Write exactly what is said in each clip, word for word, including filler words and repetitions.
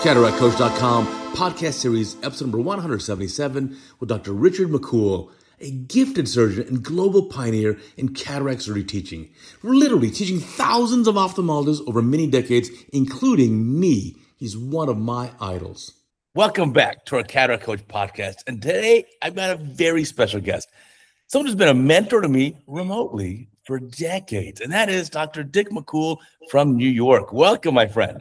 cataract coach dot com, podcast series, episode number one seventy-seven, with Doctor Richard McCool, a gifted surgeon and global pioneer in cataract surgery teaching. Literally teaching thousands of ophthalmologists over many decades, including me. He's one of my idols. Welcome back to our Cataract Coach podcast. And today I've got a very special guest. Someone who's been a mentor to me remotely for decades, and that is Doctor Dick McCool from New York. Welcome, my friend.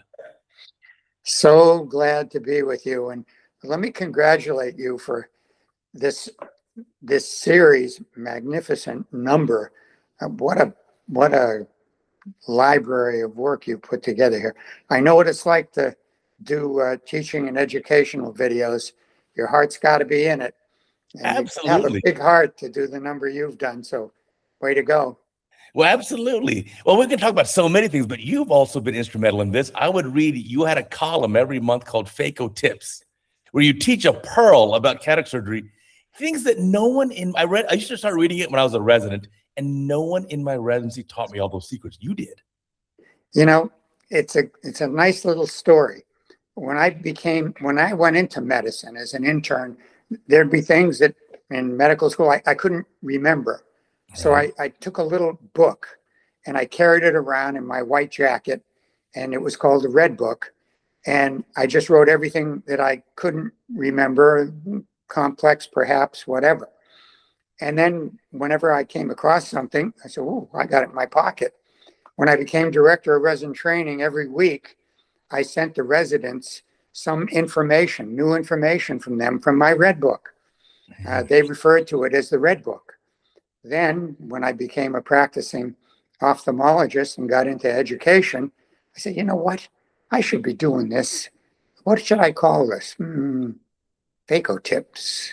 So glad to be with you. And let me congratulate you for this this series, magnificent number. Uh, What a what a library of work you put together here. I know what it's like to do uh, teaching and educational videos. Your heart's got to be in it. And Absolutely. you have a big heart to do the number you've done. So way to go. Well, absolutely. Well, we can talk about so many things, but you've also been instrumental in this. I would read, you had a column every month called Phaco Tips, where you teach a pearl about cataract surgery, things that no one in, I read, I used to start reading it when I was a resident, and no one in my residency taught me all those secrets. You did. You know, it's a it's a nice little story. When I became, when I went into medicine as an intern, there'd be things that in medical school I, I couldn't remember. So I, I took a little book and I carried it around in my white jacket, and it was called the Red Book. And I just wrote everything that I couldn't remember, complex perhaps, whatever. And then whenever I came across something, I said, oh, I got it in my pocket. When I became director of resident training, every week I sent the residents some information, new information from them from my Red Book. Uh, they referred to it as the Red Book. Then when I became a practicing ophthalmologist and got into education, I said, you know what? I should be doing this. What should I call this? Hmm, Phaco Tips.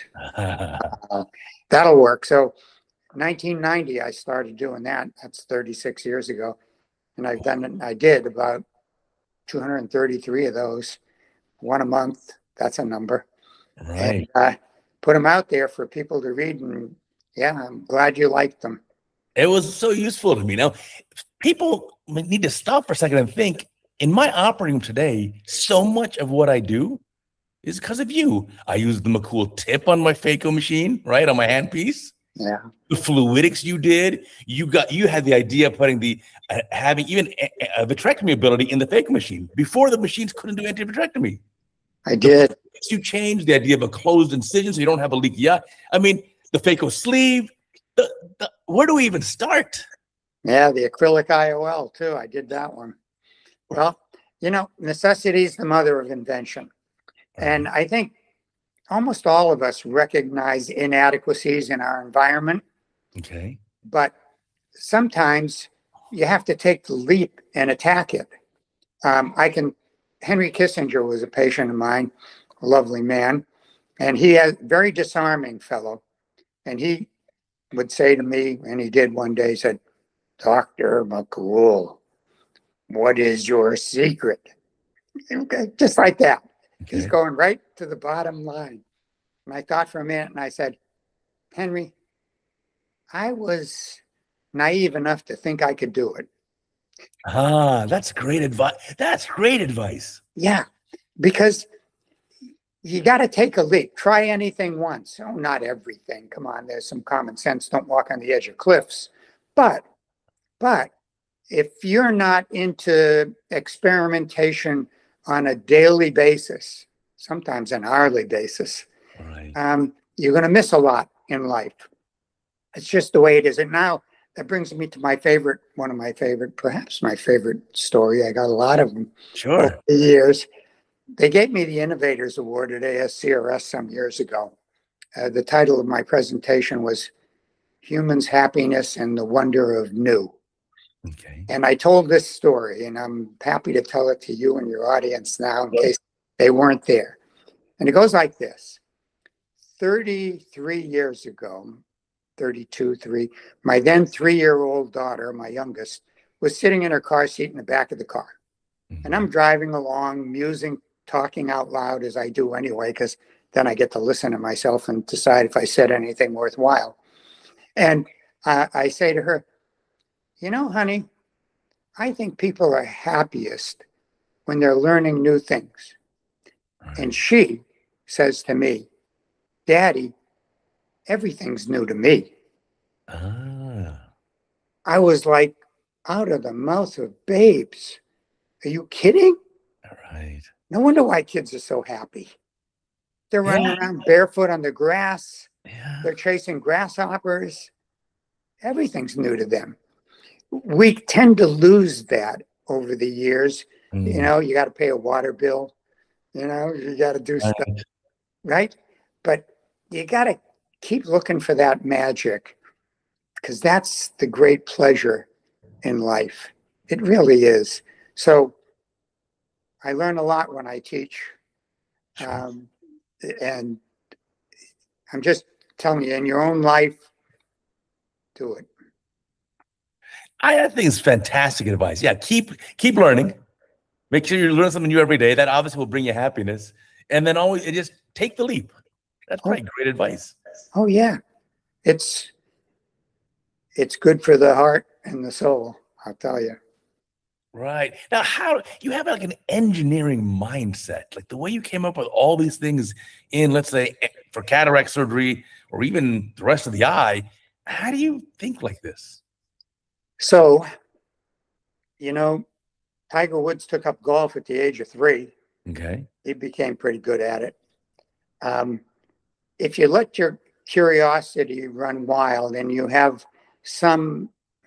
uh, that'll work. So nineteen ninety, I started doing that. That's thirty-six years ago. And I've done, I did about two hundred thirty-three of those, one a month. That's a number. Right. And uh, put them out there for people to read. And yeah, I'm glad you liked them. It was so useful to me. Now, people need to stop for a second and think, in my operating room today, so much of what I do is because of you. I use the McCool tip on my phaco machine, right, on my handpiece. Yeah. The fluidics you did, you got, you had the idea of putting the, uh, having even a, a vitrectomy ability in the phaco machine before the machines couldn't do anti-vitrectomy. I did. You changed the idea of a closed incision so you don't have a leaky eye. I mean, the phaco sleeve, the, the, where do we even start? Yeah, the acrylic I O L too. I did that one. Well, you know, necessity is the mother of invention. And I think almost all of us recognize inadequacies in our environment. Okay. But sometimes you have to take the leap and attack it. Um, I can, Henry Kissinger was a patient of mine, a lovely man, and he has very disarming fellow. And he would say to me, and he did one day, he said, Doctor McCool, what is your secret? Okay, just like that. Okay. He's going right to the bottom line. And I thought for a minute and I said, Henry, I was naive enough to think I could do it. Ah, that's great advice. That's great advice. Yeah, because you got to take a leap. Try anything once. Oh, not everything. Come on, there's some common sense. Don't walk on the edge of cliffs. But, but if you're not into experimentation on a daily basis, sometimes an hourly basis, right. um, you're going to miss a lot in life. It's just the way it is. And now that brings me to my favorite, one of my favorite, perhaps my favorite story. I got a lot of them sure. over the years. They gave me the Innovators Award at A S C R S some years ago. Uh, the title of my presentation was Humans, Happiness, and the Wonder of New. Okay. And I told this story, and I'm happy to tell it to you and your audience now in case they weren't there. And it goes like this. thirty-three years ago, thirty-two, three, my then three-year-old daughter, my youngest, was sitting in her car seat in the back of the car. Mm-hmm. And I'm driving along, musing, talking out loud as I do anyway, because then I get to listen to myself and decide if I said anything worthwhile. And uh, I say to her, you know, honey, I think people are happiest when they're learning new things. Right. And she says to me, Daddy, everything's new to me. Ah. I was like, out of the mouth of babes. Are you kidding? All right. No wonder why kids are so happy. They're running yeah. around barefoot on the grass. Yeah. They're chasing grasshoppers. Everything's new to them. We tend to lose that over the years. Mm. You know, you got to pay a water bill. You know, you got to do right. stuff, right? But you got to keep looking for that magic, because that's the great pleasure in life. It really is. So I learn a lot when I teach. Um, and I'm just telling you, in your own life, do it. I think it's fantastic advice. Yeah, keep keep learning. Make sure you learn something new every day. That obviously will bring you happiness. And then always just take the leap. That's probably oh. great advice. Oh yeah. It's it's good for the heart and the soul, I'll tell you. Right. Now, how you have like an engineering mindset, like the way you came up with all these things in, let's say, for cataract surgery or even the rest of the eye. How do you think like this? So, you know, Tiger Woods took up golf at the age of three. Okay. He became pretty good at it. Um, if you let your curiosity run wild and you have some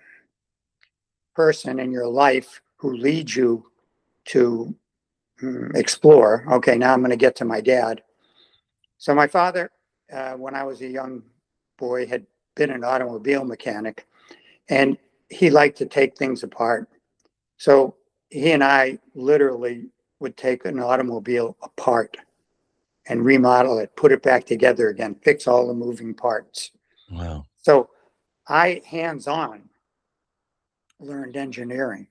person in your life who leads you to um, explore, okay, now I'm going to get to my dad. So my father, uh, when I was a young boy, had been an automobile mechanic, and he liked to take things apart. So he and I literally would take an automobile apart and remodel it, put it back together again, fix all the moving parts. Wow. So I hands-on learned engineering.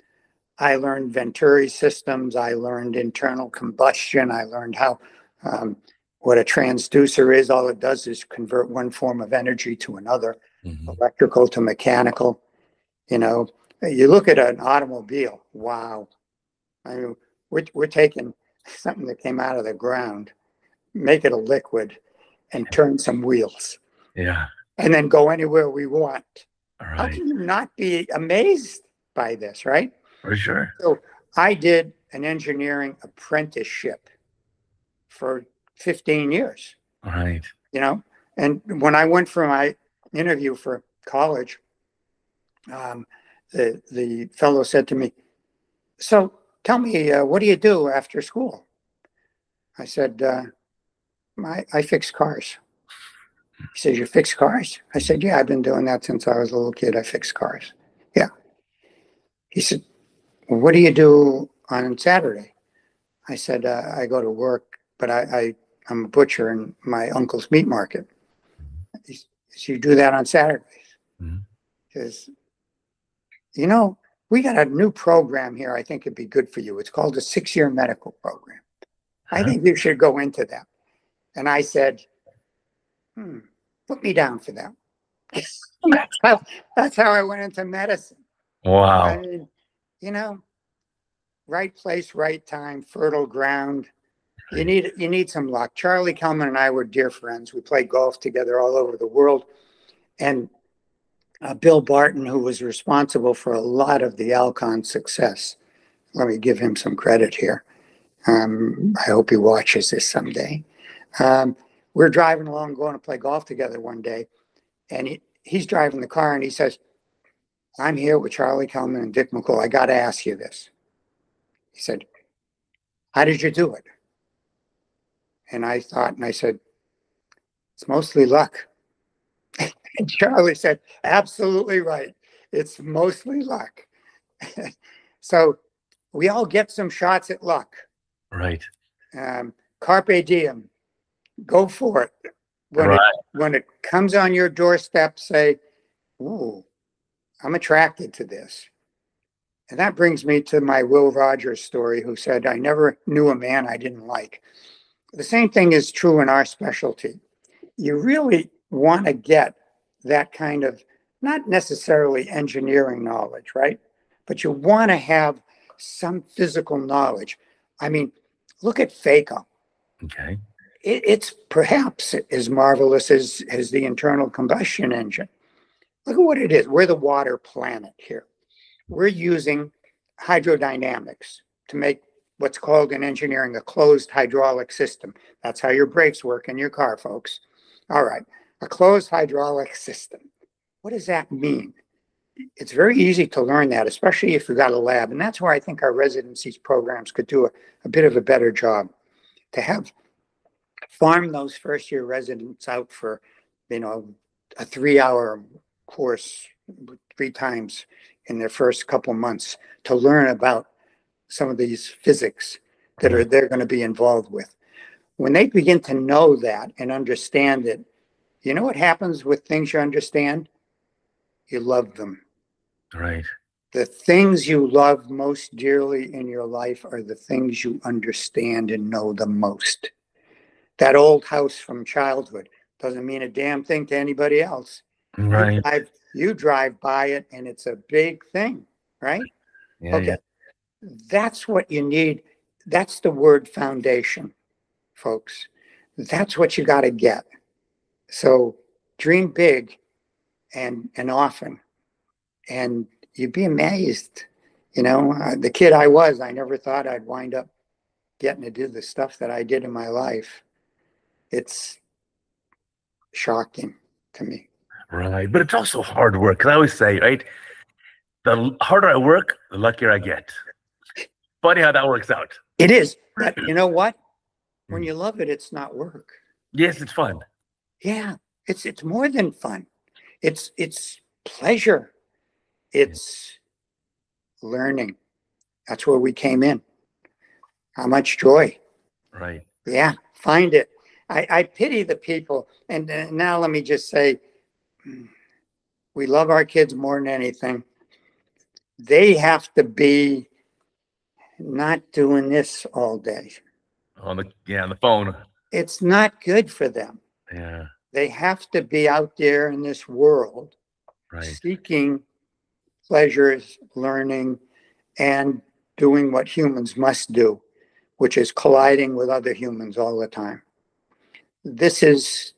I learned Venturi systems. I learned internal combustion. I learned how um, what a transducer is. All it does is convert one form of energy to another, mm-hmm. electrical to mechanical. You know, you look at an automobile. Wow. I mean, we're, we're taking something that came out of the ground, make it a liquid, and turn some wheels. Yeah. And then go anywhere we want. All right. How can you not be amazed by this, right? For sure. So I did an engineering apprenticeship for fifteen years. All right. You know, and when I went for my interview for college, um, the, the fellow said to me, so tell me, uh, what do you do after school? I said, uh, I, I fix cars. He says, you fix cars? I said, yeah, I've been doing that since I was a little kid. I fix cars. Yeah. He said, well, what do you do on Saturday? I said, uh, I go to work, but I, I, I'm a butcher in my uncle's meat market. He said, so you do that on Saturdays? Mm-hmm. He says, you know, we got a new program here I think it'd be good for you. It's called a six-year medical program. I think you should go into that. And I said, hmm, put me down for that. that's, how, that's how I went into medicine. Wow. I mean, you know, right place, right time, fertile ground. You need you need some luck. Charlie Kelman and I were dear friends. We played golf together all over the world. And uh, Bill Barton, who was responsible for a lot of the Alcon success, let me give him some credit here. Um, I hope he watches this someday. Um, we're driving along, going to play golf together one day, and he, he's driving the car, and he says, I'm here with Charlie Kelman and Dick McCool. I got to ask you this. He said, how did you do it? And I thought, and I said, it's mostly luck. And Charlie said, absolutely right. It's mostly luck. So we all get some shots at luck. Right. Um, carpe diem. Go for it. When, right. it. when it comes on your doorstep, say, ooh, I'm attracted to this. And that brings me to my Will Rogers story, who said, I never knew a man I didn't like. The same thing is true in our specialty. You really want to get that kind of, not necessarily engineering knowledge, right? But you want to have some physical knowledge. I mean, look at phaco. Okay. It, it's perhaps as marvelous as, as the internal combustion engine. Look at what it is. We're the water planet here. We're using hydrodynamics to make what's called in engineering a closed hydraulic system. That's how your brakes work in your car, folks. All right, a closed hydraulic system. What does that mean? It's very easy to learn that, especially if you've got a lab. And that's where I think our residencies programs could do a, a bit of a better job, to have farm those first year residents out for, you know, a three hour course three times in their first couple months to learn about some of these physics that are they're going to be involved with. When they begin to know that and understand it, you know what happens with things you understand? You love them. Right. The things you love most dearly in your life are the things you understand and know the most. That old house from childhood doesn't mean a damn thing to anybody else. Right. You drive, you drive by it and it's a big thing, right? Yeah, Okay. yeah. That's what you need. That's the word foundation, folks. That's what you got to get. So dream big and and often, and you'd be amazed. You know, uh, the kid I was, I never thought I'd wind up getting to do the stuff that I did in my life. It's shocking to me. Right. But it's also hard work. Because I always say, right, the harder I work, the luckier I get. Funny how that works out. It is. But you know what? When you love it, it's not work. Yes, it's fun. Yeah, it's it's more than fun. It's it's pleasure. It's learning. That's where we came in. How much joy. Right. Yeah, find it. I, I pity the people. And uh, now let me just say, we love our kids more than anything. They have to be not doing this all day. On the yeah, on the phone. It's not good for them. Yeah. They have to be out there in this world, right, seeking pleasures, learning, and doing what humans must do, which is colliding with other humans all the time. This is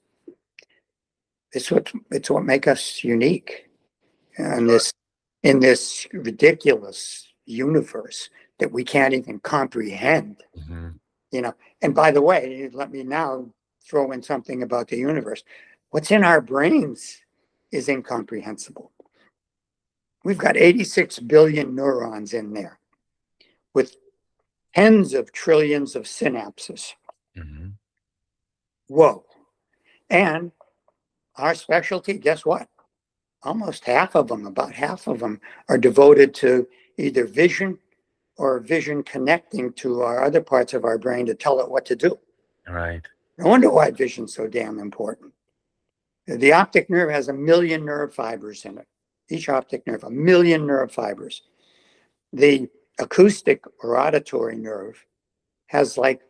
it's what it's what makes us unique in this in this ridiculous universe that we can't even comprehend. Mm-hmm. You know, and by the way, let me now throw in something about the universe. What's in our brains is incomprehensible. We've got eighty-six billion neurons in there with tens of trillions of synapses. Mm-hmm. Whoa. And our specialty, guess what? Almost half of them, about half of them, are devoted to either vision or vision connecting to our other parts of our brain to tell it what to do. Right. No wonder why vision's so damn important. The optic nerve has a million nerve fibers in it. Each optic nerve, a million nerve fibers. The acoustic or auditory nerve has like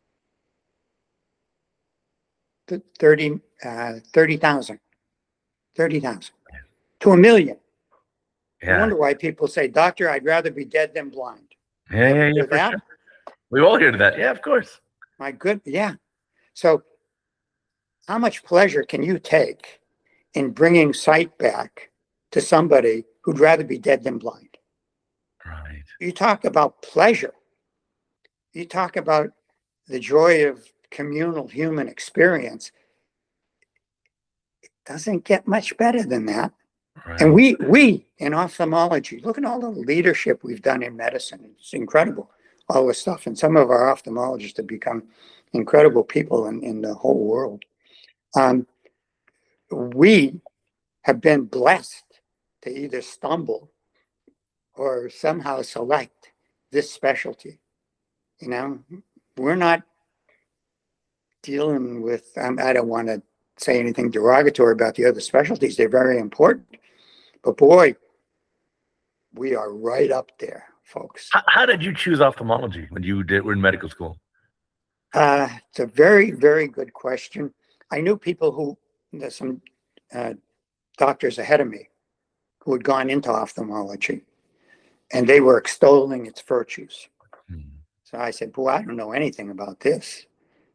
thirty, uh, thirty thousand, thirty thousand to a million. Yeah. I wonder why people say, doctor, I'd rather be dead than blind. Yeah, yeah, yeah, for that? sure. We all hear that. Yeah, of course. My good, yeah. So how much pleasure can you take in bringing sight back to somebody who'd rather be dead than blind? Right. You talk about pleasure. You talk about the joy of communal human experience. It doesn't get much better than that. Right. And we, we in ophthalmology, look at all the leadership we've done in medicine. It's incredible, all this stuff. And some of our ophthalmologists have become incredible people in, in the whole world. Um, we have been blessed to either stumble or somehow select this specialty. You know, we're not dealing with, um, I don't want to say anything derogatory about the other specialties. They're very important. But boy, we are right up there, folks. How, how did you choose ophthalmology when you did, were in medical school? Uh, it's a very, very good question. I knew people who, there's some uh, doctors ahead of me who had gone into ophthalmology, and they were extolling its virtues. Hmm. So I said, boy, I don't know anything about this.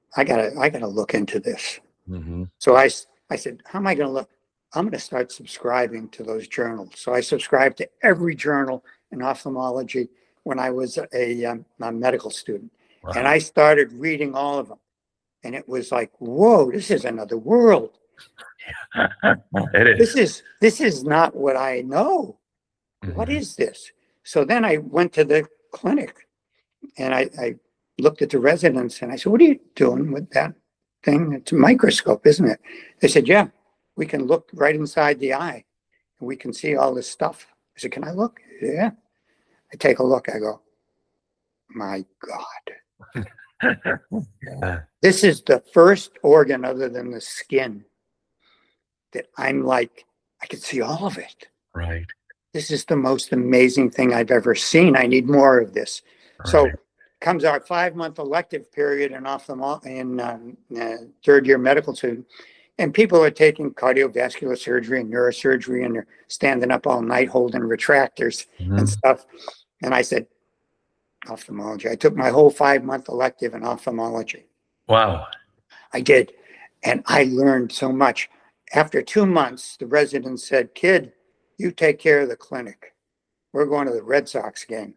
I gotta, I gotta look into this. Mm-hmm. So I, I said, how am I going to look? I'm going to start subscribing to those journals. So I subscribed to every journal in ophthalmology when I was a, um, a medical student. Wow. And I started reading all of them. And it was like, whoa, this is another world. It is. This is, this is not what I know. Mm-hmm. What is this? So then I went to the clinic and I, I looked at the residents and I said, what are you doing with that thing? It's a microscope, isn't it? They said, yeah, we can look right inside the eye and we can see all this stuff. I said, can I look? Yeah. I take a look. I go, my God. Yeah. This is the first organ other than the skin that I'm like, I can see all of it. Right. This is the most amazing thing I've ever seen. I need more of this. Right. So comes our five-month elective period in ophthalmol in um, uh, third year medical student, and people are taking cardiovascular surgery and neurosurgery, and they're standing up all night holding retractors Mm-hmm. and stuff. And I said, ophthalmology. I took my whole five-month elective in ophthalmology. Wow. I did, and I learned so much. After two months, the resident said, kid, you take care of the clinic. We're going to the Red Sox game.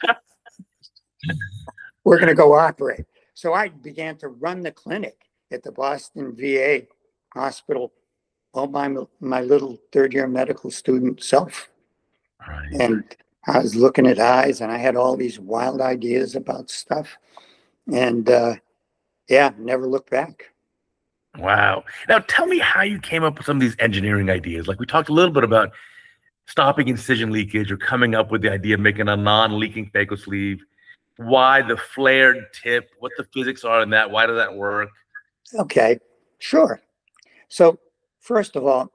We're going to go operate. So I began to run the clinic at the Boston V A hospital all by my, my little third year medical student self. Right. And I was looking at eyes and I had all these wild ideas about stuff. And uh, yeah, never looked back. Wow. Now tell me how you came up with some of these engineering ideas. Like we talked a little bit about stopping incision leakage or coming up with the idea of making a non-leaking phaco sleeve. Why the flared tip, what the physics are in that, why does that work? Okay, sure. So first of all, it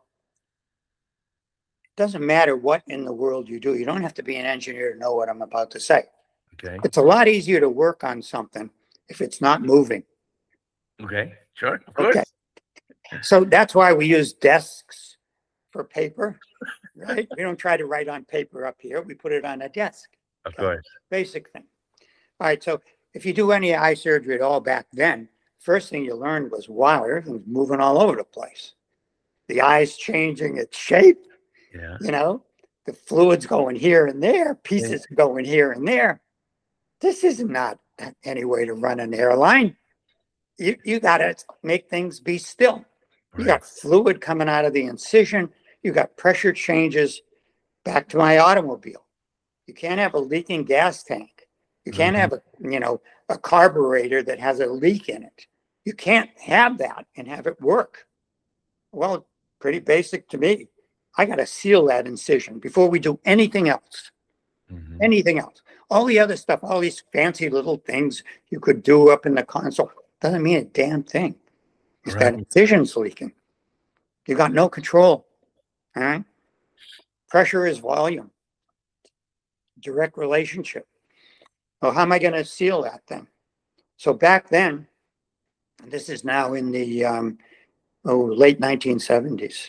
doesn't matter what in the world you do. You don't have to be an engineer to know what I'm about to say. Okay. It's a lot easier to work on something if it's not moving. Okay, sure. Of course. Okay. So that's why we use desks for paper, right? We don't try to write on paper up here. We put it on a desk. Of Okay? course. Basic thing. All right. So if you do any eye surgery at all back then, first thing you learned was, wow, everything's moving all over the place. The eye's changing its shape. Yeah. You know, the fluid's going here and there, pieces Yeah. going here and there. This is not any way to run an airline. You, you got to make things be still. You Right. got fluid coming out of the incision. You got pressure changes. Back to my automobile. You can't have a leaking gas tank. You can't Mhm. have a, you know, a carburetor that has a leak in it. You can't have that and have it work. Well, pretty basic to me. I got to seal that incision before we do anything else. Mhm. Anything else. All the other stuff, all these fancy little things you could do up in the console, doesn't mean a damn thing. If that Right. incision's leaking, you got no control. All right. Pressure is volume. Direct relationship. Well, how am I going to seal that thing? So back then, this is now in the um, oh, late nineteen seventies.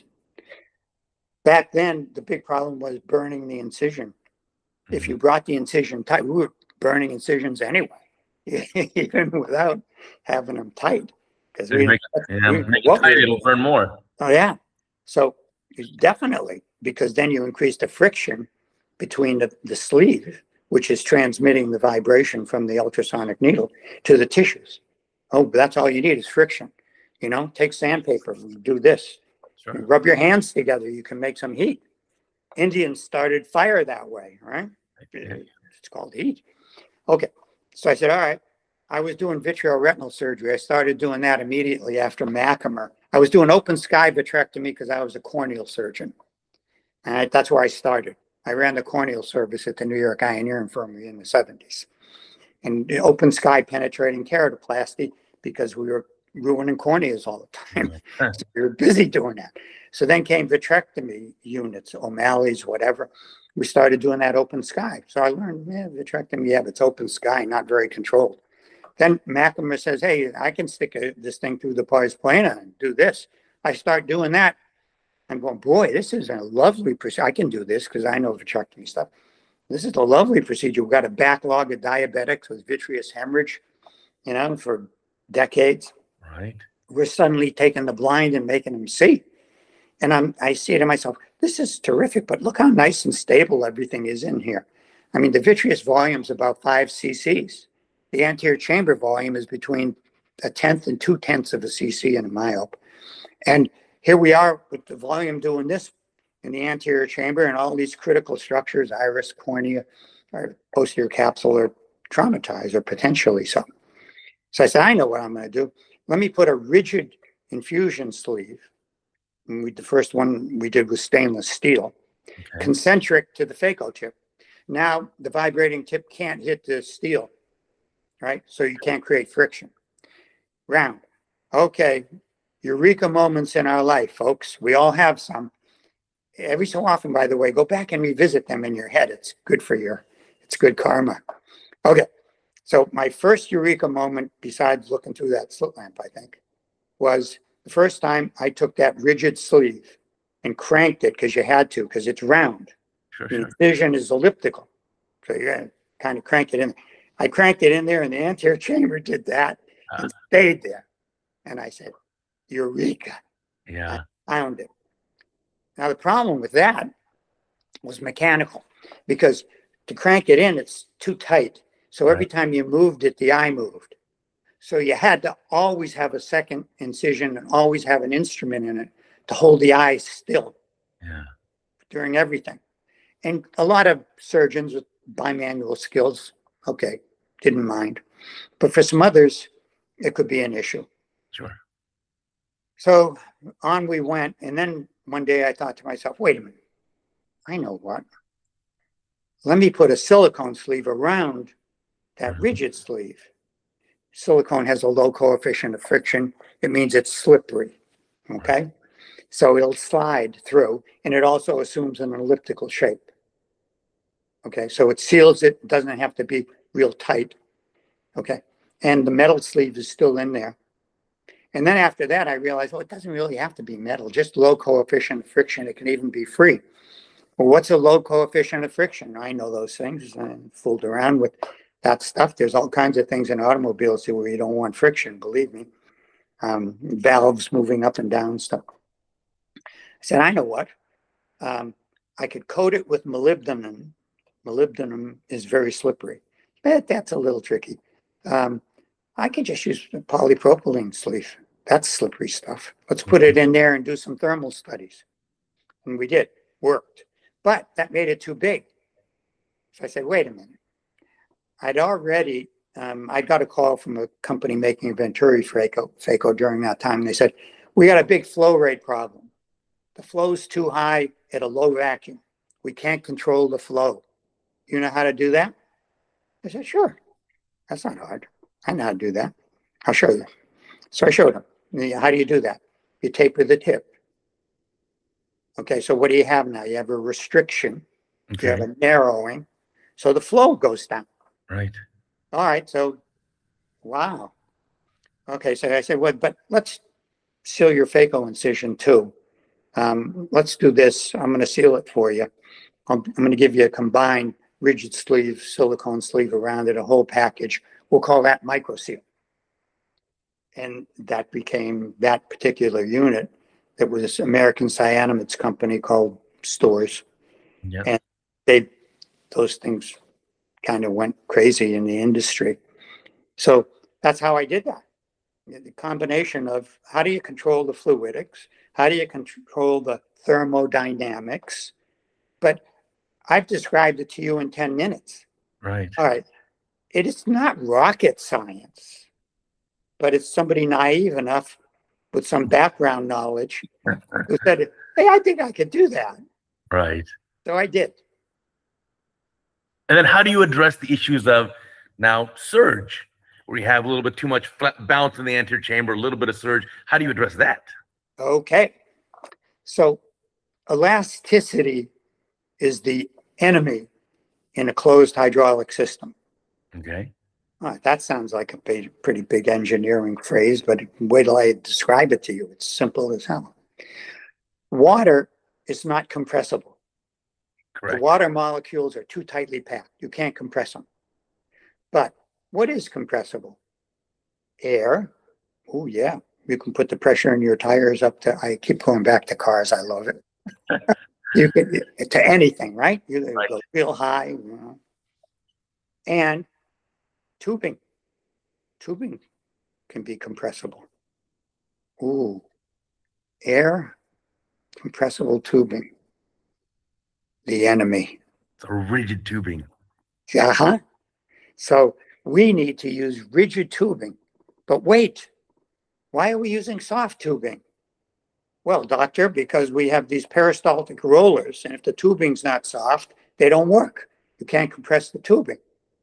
Back then, the big problem was burning the incision. If you brought the incision tight, we were burning incisions anyway, even without having them tight. Because we, Make, we, yeah, we make it what tight, we- it'll burn more. Oh, yeah. So definitely, because then you increase the friction between the, the sleeve, which is transmitting the vibration from the ultrasonic needle to the tissues. Oh, but that's all you need is friction. You know, take sandpaper, do this. Sure. Rub your hands together, you can make some heat. Indians started fire that way, right? Yeah. It's called heat. Okay. So I said, all right. I was doing vitreoretinal surgery. I started doing that immediately after Macumer. I was doing open sky vitrectomy because I was a corneal surgeon. And I, that's where I started. I ran the corneal service at the New York Eye and Ear Infirmary in the seventies. And the open sky penetrating keratoplasty because we were ruining corneas all the time. Huh. So we were busy doing that. So then came vitrectomy units, O'Malley's, whatever. We started doing that open sky. So I learned, yeah, vitrectomy, yeah, but it's open sky, not very controlled. Then Macumer says, hey, I can stick a, this thing through the pars plana and do this. I start doing that. I'm going, boy, this is a lovely procedure. I can do this because I know vitrectomy stuff. This is a lovely procedure. We've got a backlog of diabetics with vitreous hemorrhage, you know, for decades. Right. We're suddenly taking the blind and making them see. And I'm, I say to myself, this is terrific, but look how nice and stable everything is in here. I mean, the vitreous volume is about five cc's. The anterior chamber volume is between a tenth and two tenths of a cc in a myope. And here we are with the volume doing this in the anterior chamber, and all these critical structures, iris, cornea, or posterior capsule, are traumatized or potentially so. So I said, I know what I'm going to do. Let me put a rigid infusion sleeve. And we, the first one we did was stainless steel, Okay. concentric to the phaco tip. Now the vibrating tip can't hit the steel, right? So you can't create friction. Round. Okay, eureka moments in our life, folks. We all have some. Every so often, by the way, go back and revisit them in your head. It's good for your, it's good karma. Okay, so my first eureka moment, besides looking through that slit lamp, I think, was the first time I took that rigid sleeve and cranked it, because you had to, because it's round. Sure, The sure. incision is elliptical. So you gotta kind of crank it in. I cranked it in there, and the anterior chamber did that Uh, and stayed there. And I said, eureka. yeah. I found it. Now, the problem with that was mechanical, because to crank it in, it's too tight. So every Right. time you moved it, the eye moved. So you had to always have a second incision and always have an instrument in it to hold the eye still Yeah. during everything. And a lot of surgeons with bimanual skills, okay, didn't mind. But for some others, it could be an issue. Sure. So on we went. And then one day I thought to myself, wait a minute, I know what. Let me put a silicone sleeve around that Mhm. rigid sleeve. Silicone has a low coefficient of friction. It means it's slippery. Okay. So it'll slide through, and it also assumes an elliptical shape. Okay. So it seals it. It doesn't have to be real tight. Okay. And the metal sleeve is still in there. And then after that, I realized, well, it doesn't really have to be metal, just low coefficient of friction. It can even be free. Well, what's a low coefficient of friction? I know those things. I fooled around with that stuff. There's all kinds of things in automobiles where you don't want friction, believe me. Um, valves moving up and down stuff. I said, I know what. Um, I could coat it with molybdenum. Molybdenum is very slippery. But that's a little tricky. Um, I could just use a polypropylene sleeve. That's slippery stuff. Let's put it in there and do some thermal studies. And we did. Worked. But that made it too big. So I said, wait a minute. I'd already, um, I got a call from a company making Venturi phaco, phaco during that time. They said, we got a big flow rate problem. The flow's too high at a low vacuum. We can't control the flow. You know how to do that? I said, sure. That's not hard. I know how to do that. I'll show you. So I showed him. How do you do that? You taper the tip. Okay, so what do you have now? You have a restriction. You have Okay. a narrowing. So the flow goes down. Right. All right, so, wow. Okay, so I said, well, but let's seal your phaco incision too. Um, let's do this. I'm going to seal it for you. I'm, I'm going to give you a combined rigid sleeve, silicone sleeve around it, a whole package. We'll call that microseal. And that became that particular unit. That was American Cyanamides company called Stores. Yeah. And they, those things kind of went crazy in the industry. So that's how I did that. The combination of how do you control the fluidics? How do you control the thermodynamics? But I've described it to you in ten minutes. Right. All right. It is not rocket science, but it's somebody naive enough with some background knowledge who said, hey, I think I could do that. Right. So I did. And then how do you address the issues of now surge, where you have a little bit too much flat bounce in the anterior chamber, a little bit of surge? How do you address that? Okay. So elasticity is the enemy in a closed hydraulic system. Okay. All right, that sounds like a big, pretty big engineering phrase, but wait till I describe it to you. It's simple as hell. Water is not compressible. Correct. The water molecules are too tightly packed. You can't compress them. But what is compressible? Air Oh, yeah. You can put the pressure in your tires up to, I keep going back to cars. I love it. You can, to anything, right? You can Right. go real high. You know. And tubing. Tubing can be compressible. Ooh, air compressible tubing. The enemy. So rigid tubing. Uh-huh. So we need to use rigid tubing. But wait, why are we using soft tubing? Well, doctor, because we have these peristaltic rollers, and if the tubing's not soft, they don't work. You can't compress the tubing.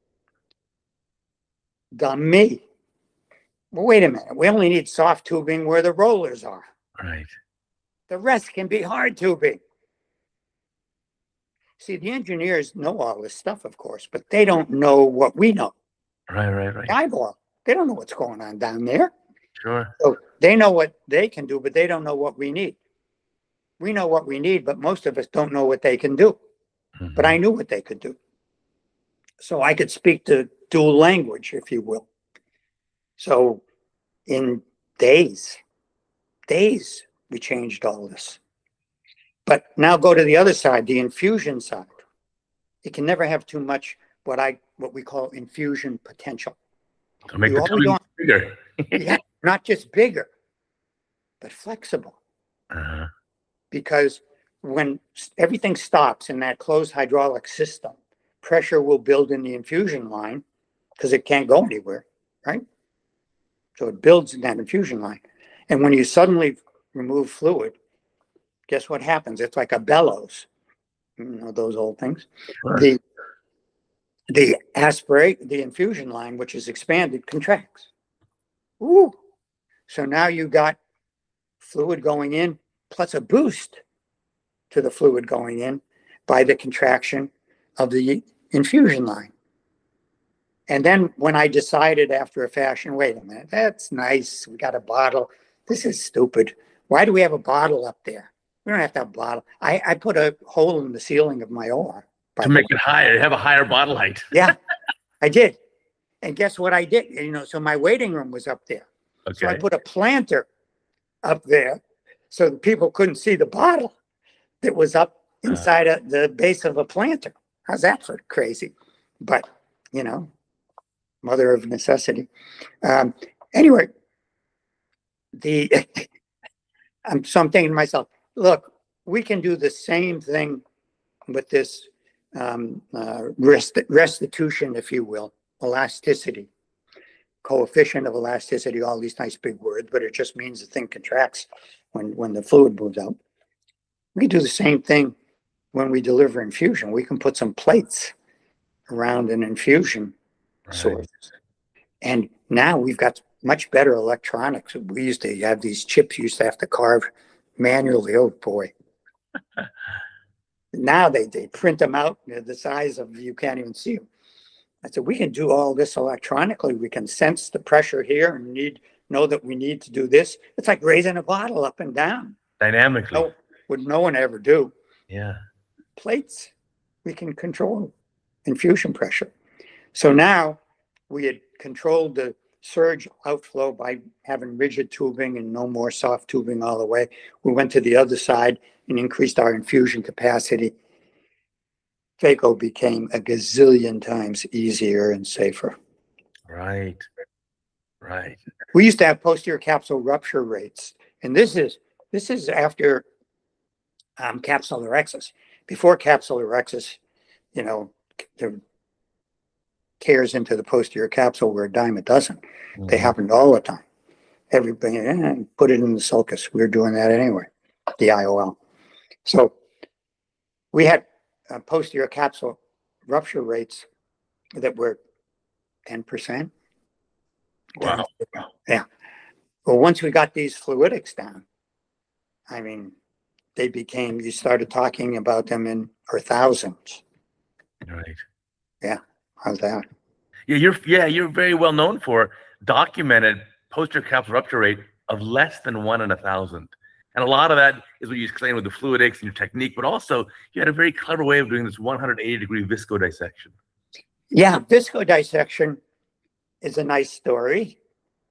Dummy. Well, wait a minute. We only need soft tubing where the rollers are. Right. The rest can be hard tubing. See, the engineers know all this stuff, of course, but they don't know what we know. Right, right, right. The eyeball. They don't know what's going on down there. Sure. So they know what they can do, but they don't know what we need. We know what we need, but most of us don't know what they can do. Mm-hmm. But I knew what they could do. So I could speak the dual language, if you will. So in days, days, we changed all this. But now go to the other side, the infusion side. It can never have too much what I what we call infusion potential. To make the tubing bigger. Yeah, not just bigger, but flexible. Uh-huh. Because when everything stops in that closed hydraulic system, pressure will build in the infusion line because it can't go anywhere, right? So it builds in that infusion line. And when you suddenly remove fluid, guess what happens? It's like a bellows. You know those old things? Sure. The the aspirate, the infusion line, which is expanded, contracts. Ooh. So now you got fluid going in plus a boost to the fluid going in by the contraction of the infusion line. And then when I decided after a fashion, wait a minute, that's nice. We got a bottle. This is stupid. Why do we have a bottle up there? We don't have to have a bottle. I, I put a hole in the ceiling of my O R. To make it higher, have a higher bottle height. Yeah, I did. And guess what I did? You know, so my waiting room was up there. Okay. So I put a planter up there so that people couldn't see the bottle that was up inside uh, of the base of a planter. How's that for crazy? But, you know, mother of necessity. Um, anyway, the I'm, so I'm thinking to myself, look, we can do the same thing with this um, uh, rest, restitution, if you will, elasticity, coefficient of elasticity, all these nice big words, but it just means the thing contracts when, when the fluid moves out. We can do the same thing when we deliver infusion. We can put some plates around an infusion right. source. And now we've got much better electronics. We used to have these chips you used to have to carve manually. Oh, boy. Now they, they print them out the size of you can't even see them. I said, we can do all this electronically. We can sense the pressure here and need know that we need to do this. It's like raising a bottle up and down. Dynamically. No, would no one ever do. Yeah. Plates, we can control infusion pressure. So now we had controlled the surge outflow by having rigid tubing and no more soft tubing all the way. We went to the other side and increased our infusion capacity. Phaco became a gazillion times easier and safer. Right, right. We used to have posterior capsule rupture rates, and this is this is after um, capsulorhexis. Before capsulorhexis, you know, the tears into the posterior capsule were a dime a dozen. Mm-hmm. They happened all the time. Everybody eh, put it in the sulcus. We were doing that anyway, the I O L. So we had uh, posterior capsule rupture rates that were ten percent. Wow. Yeah. Well, once we got these fluidics down, I mean, they became, you started talking about them in for thousands. Right. Yeah. How's that? Yeah, you're yeah, you're very well known for documented posterior capsule rupture rate of less than one in a thousand. And a lot of that is what you explained with the fluidics and your technique, but also you had a very clever way of doing this one hundred eighty degree viscodissection. Yeah, viscodissection is a nice story.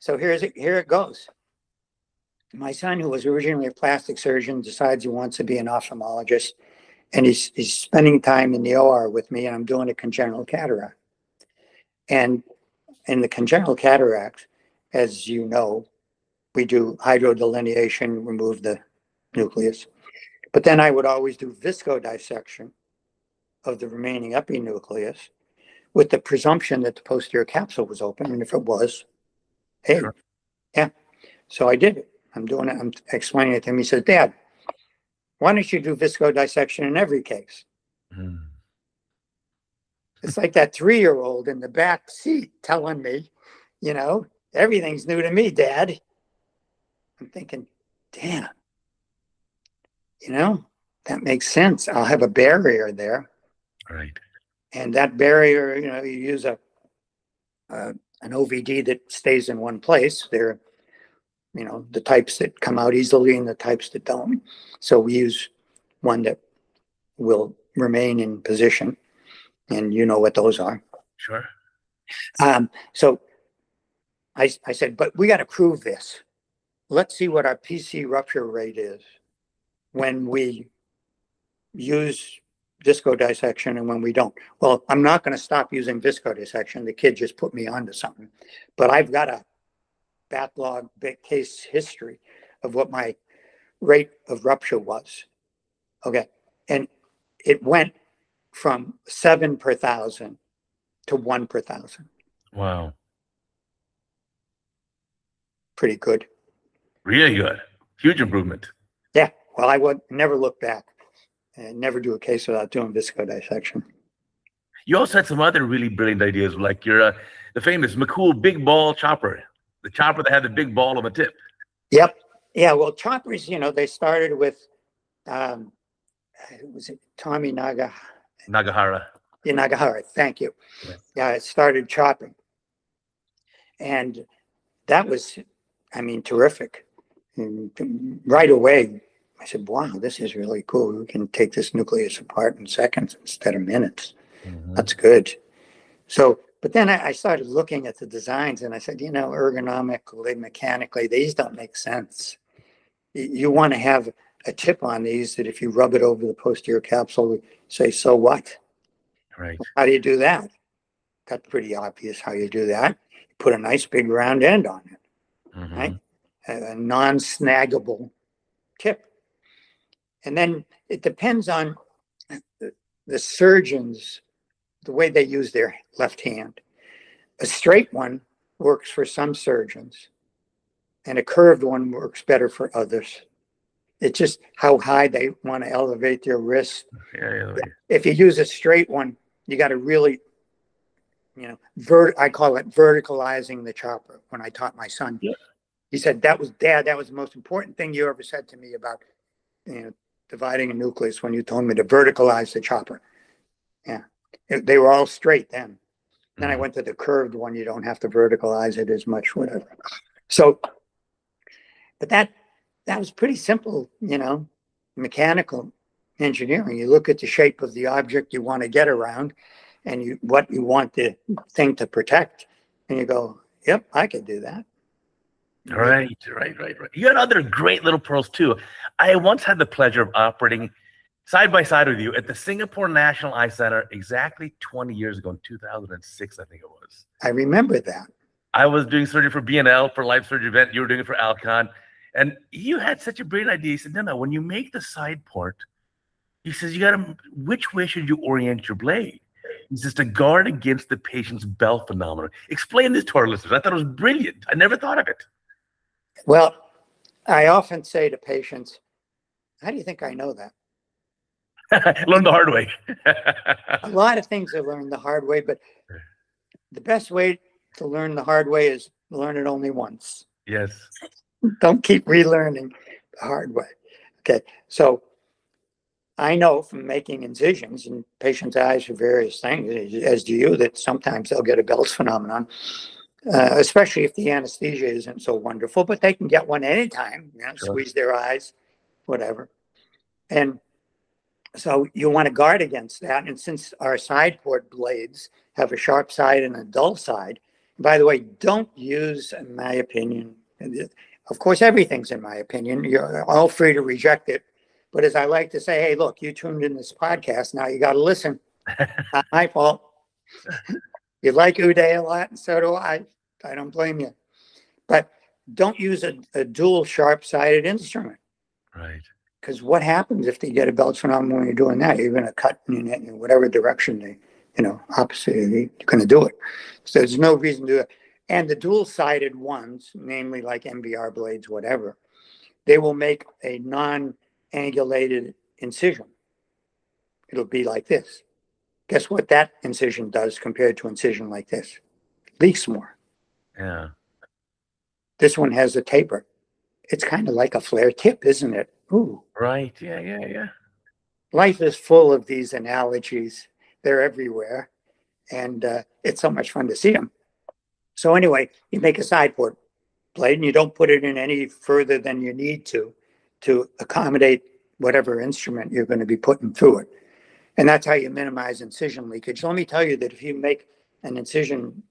so here's it, here it goes. My son, who was originally a plastic surgeon, decides he wants to be an ophthalmologist, and he's, he's spending time in the O R with me, and I'm doing a congenital cataract. And in the congenital cataract, as you know, we do hydrodelineation, remove the nucleus. But then I would always do viscodissection of the remaining epinucleus with the presumption that the posterior capsule was open. And if it was, hey, sure. Yeah. So I did it. I'm doing it. I'm explaining it to him. He says, Dad, why don't you do viscodissection in every case? Mm. It's like that three-year-old in the back seat telling me, you know, everything's new to me, Dad. I'm thinking, damn, you know, that makes sense. I'll have a barrier there. Right. And that barrier, you know, you use a uh, an O V D that stays in one place. They're, you know, the types that come out easily and the types that don't. So we use one that will remain in position. And you know what those are. Sure. Um, so I, I said, but we got to prove this. Let's see what our P C rupture rate is when we use viscodissection and when we don't. Well, I'm not going to stop using viscodissection. The kid just put me onto something. But I've got a backlog case history of what my rate of rupture was. Okay. And it went from seven per thousand to one per thousand. Wow. Pretty good. Really good. Huge improvement. Yeah. Well, I would never look back and never do a case without doing viscodissection. You also had some other really brilliant ideas, like your uh, the famous McCool big ball chopper, the chopper that had the big ball on the tip. Yep. Yeah. Well, choppers, you know, they started with, um, was it Tommy Naga? Nagahara. Yeah, Nagahara. Thank you. Yeah. yeah, it started chopping. And that was, I mean, terrific. And right away, I said, wow, this is really cool. We can take this nucleus apart in seconds instead of minutes. Mm-hmm. That's good. So, but then I, I started looking at the designs and I said, you know, ergonomically, mechanically, these don't make sense. You, you want to have a tip on these that if you rub it over the posterior capsule, say, so what? Right. How do you do that? That's pretty obvious how you do that. You put a nice big round end on it, mm-hmm. right? A, a non-snaggable tip. And then it depends on the, the surgeons, the way they use their left hand. A straight one works for some surgeons, and a curved one works better for others. It's just how high they want to elevate their wrist. Yeah, yeah, yeah. If you use a straight one, you got to really, you know, vert. I call it verticalizing the chopper. When I taught my son, yeah. He said, that was, Dad, that was the most important thing you ever said to me about, you know, dividing a nucleus, when you told me to verticalize the chopper. Yeah. It, they were all straight then. Then mm-hmm. I went to the curved one. You don't have to verticalize it as much, whatever. So, but that, that was pretty simple, you know, mechanical engineering. You look at the shape of the object you want to get around and you, what you want the thing to protect. And you go, yep, I could do that. Right, right, right, right. You had other great little pearls too. I once had the pleasure of operating side by side with you at the Singapore National Eye Center exactly twenty years ago in two thousand six, I think it was. I remember that. I was doing surgery for B N L for Life Surgery Event. You were doing it for Alcon. And you had such a brilliant idea. He said, no, no, when you make the side port, he says, you got to, which way should you orient your blade? He says, to guard against the patient's bell phenomenon. Explain this to our listeners. I thought it was brilliant. I never thought of it. Well, I often say to patients, how do you think I know that? Learn the hard way. A lot of things I learned the hard way, but the best way to learn the hard way is learn it only once. Yes. Don't keep relearning the hard way. Okay, so I know from making incisions in patients' eyes for various things, as do you, that sometimes they'll get a Bell's phenomenon. Uh, especially if the anesthesia isn't so wonderful, but they can get one anytime, you know, sure. Squeeze their eyes, whatever. And so you want to guard against that. And since our side port blades have a sharp side and a dull side, by the way, don't use, in my opinion, of course, everything's in my opinion. You're all free to reject it. But as I like to say, hey, look, you tuned in this podcast. Now you got to listen. Not my fault. You like Uday a lot, and so do I. I don't blame you. But don't use a, a dual sharp-sided instrument. Right. Because what happens if they get a Bell's phenomenon when you're doing that? You're going to cut in, it in whatever direction they, you know, opposite, you're going to do it. So there's no reason to do it. And the dual-sided ones, namely like M B R blades, whatever, they will make a non-angulated incision. It'll be like this. Guess what that incision does compared to incision like this? Leaks more. Yeah. This one has a taper. It's kind of like a flare tip, isn't it? Ooh. Right. Yeah, yeah, yeah. Life is full of these analogies. They're everywhere. And uh, it's so much fun to see them. So anyway, you make a side port blade and you don't put it in any further than you need to, to accommodate whatever instrument you're going to be putting through it. And that's how you minimize incision leakage. Let me tell you that if you make an incision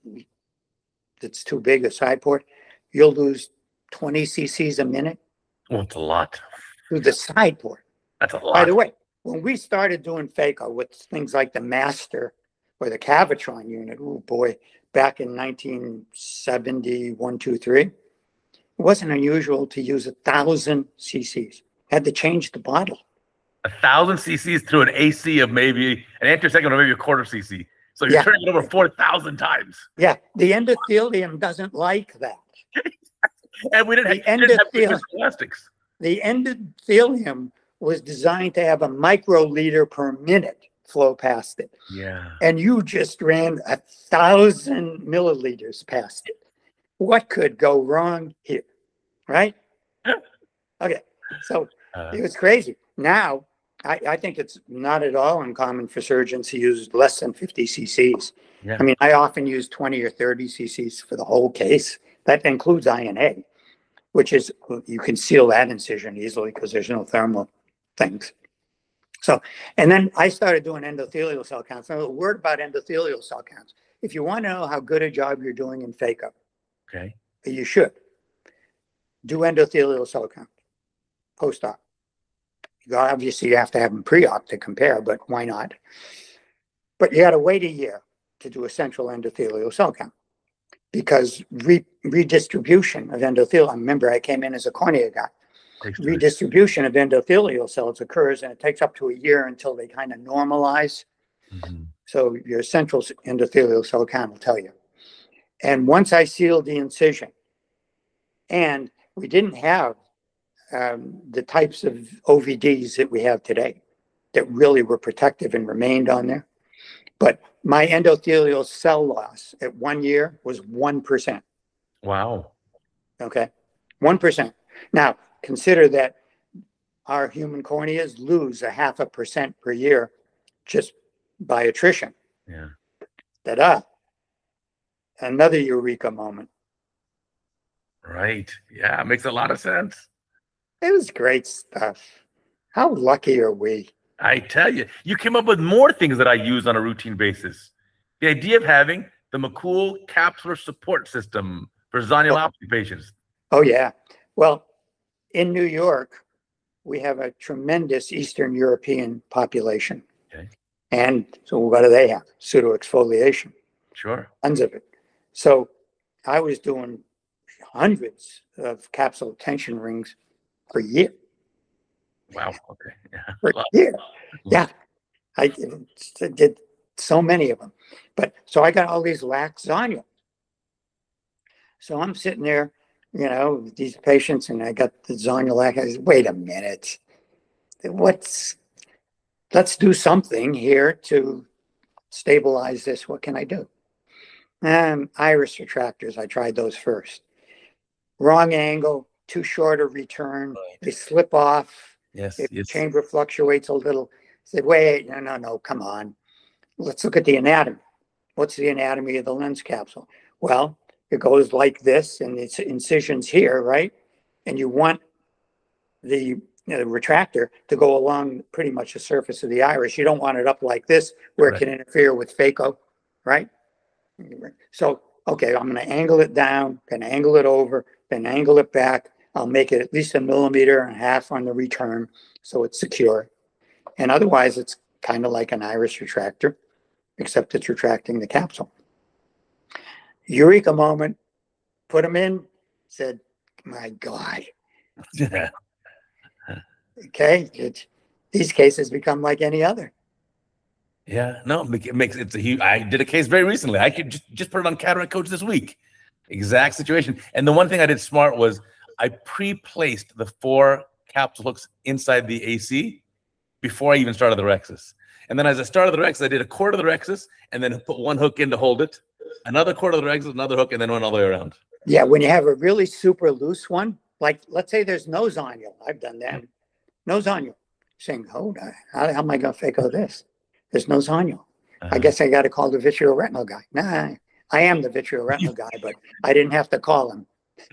that's too big, a side port, you'll lose twenty cc's a minute. Oh, it's a lot. Through the side port. That's a lot. By the way, when we started doing phaco with things like the Master or the Cavitron unit, oh boy, back in nineteen seventy-one, two, three, it wasn't unusual to use a thousand cc's. Had to change the bottle. A thousand cc's through an A C of maybe an anti-second or maybe a quarter cc. So you're Yeah. turning it over four thousand times. Yeah, the endothelium doesn't like that. And we didn't, The have, didn't have endothelium- plastics. The endothelium was designed to have a microliter per minute flow past it. Yeah. And you just ran a thousand milliliters past it. What could go wrong here? Right? Okay. So Uh, it was crazy. Now, I, I think it's not at all uncommon for surgeons to use less than fifty cc's. yeah. I mean, I often use twenty or thirty cc's for the whole case. That includes I N A, which is, you can seal that incision easily because there's no thermal things. So, and then I started doing endothelial cell counts. Now, a word about endothelial cell counts. If you want to know how good a job you're doing in phaco, Okay. you should do endothelial cell count post-op. Obviously, you have to have them pre-op to compare, but why not? But you got to wait a year to do a central endothelial cell count because re- redistribution of endothelium. Remember, I came in as a cornea guy. Takes two. Redistribution of endothelial cells occurs, and it takes up to a year until they kind of normalize. Mhm. So your central endothelial cell count will tell you. And once I sealed the incision, and we didn't have um, the types of O V Ds that we have today that really were protective and remained on there. But my endothelial cell loss at one year was one percent. Wow. Okay. one percent. Now, consider that our human corneas lose a half a percent per year just by attrition. Yeah. Ta-da. Another eureka moment. Right. Yeah. Makes a lot of sense. It was great stuff. How lucky are we? I tell you, you came up with more things that I use on a routine basis. The idea of having the McCool capsular support system for zonulopathy patients. Oh, yeah. Well, in New York, we have a tremendous Eastern European population. Okay. And so what do they have? Pseudoexfoliation, Sure. tons of it. So I was doing hundreds of capsule tension rings per year. Wow. Okay. Yeah. Per Wow. year. Yeah. I did so many of them. But so I got all these lax zonule. So I'm sitting there, you know, with these patients, and I got the zonulac. I said, wait a minute. What's, let's do something here to stabilize this. What can I do? Um, iris retractors. I tried those first. Wrong angle, too short a return. Right. They slip off. Yes. If the Yes. chamber fluctuates a little. I said, wait, no, no, no, come on. Let's look at the anatomy. What's the anatomy of the lens capsule? Well, it goes like this, and it's incisions here, right? And you want the, you know, the retractor to go along pretty much the surface of the iris. You don't want it up like this where Right. it can interfere with phaco, right? So, okay, I'm going to angle it down, then angle it over, then angle it back. I'll make it at least a millimeter and a half on the return so it's secure. And otherwise, it's kind of like an iris retractor, except it's retracting the capsule. Eureka moment, put them in, said, my God. Yeah. Okay, it, these cases become like any other. Yeah, no, it makes it's a huge. I did a case very recently. I could just, just put it on Cataract Coach this week. Exact situation. And the one thing I did smart was I pre-placed the four capsule hooks inside the A C before I even started the Rexus. And then as I started the Rexus, I did a quarter of the Rexus and then put one hook in to hold it, another quarter of the Rexus, another hook, and then went all the way around. Yeah, when you have a really super loose one, like let's say there's no zonule. I've done that. No zonule. Saying, hold on, how, how am I going to phaco this? There's no zonule. Uh-huh. I guess I got to call the vitreoretinal guy. Nah, I am the vitreoretinal guy, but I didn't have to call him.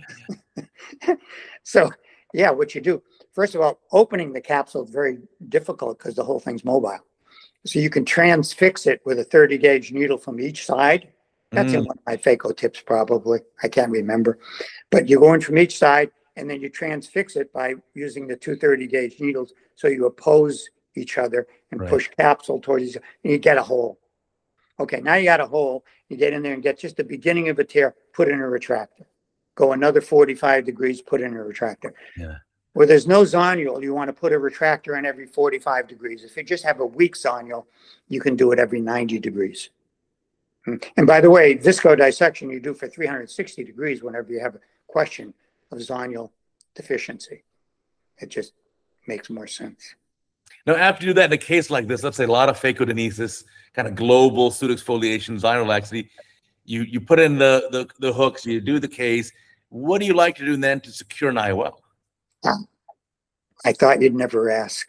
So, yeah, what you do, first of all, opening the capsule is very difficult because the whole thing's mobile. So you can transfix it with a thirty gauge needle from each side. That's mm. in one of my phaco tips, probably. I can't remember. But you go in from each side, and then you transfix it by using the two thirty gauge needles. So you oppose each other and right. push capsule towards each other, and you get a hole. Okay, now you got a hole. You get in there and get just the beginning of a tear, put in a retractor. Go another forty-five degrees, put in a retractor. Yeah. Where there's no zonule, you want to put a retractor in every forty-five degrees. If you just have a weak zonule, you can do it every ninety degrees. And by the way, visco dissection you do for three hundred sixty degrees whenever you have a question of zonule deficiency. It just makes more sense. Now, after you do that in a case like this, let's say a lot of phacodenesis, kind of global pseudoexfoliation, zonule laxity, you, you put in the, the, the hooks, you do the case. What do you like to do then to secure an I O L? Uh, I thought you'd never ask.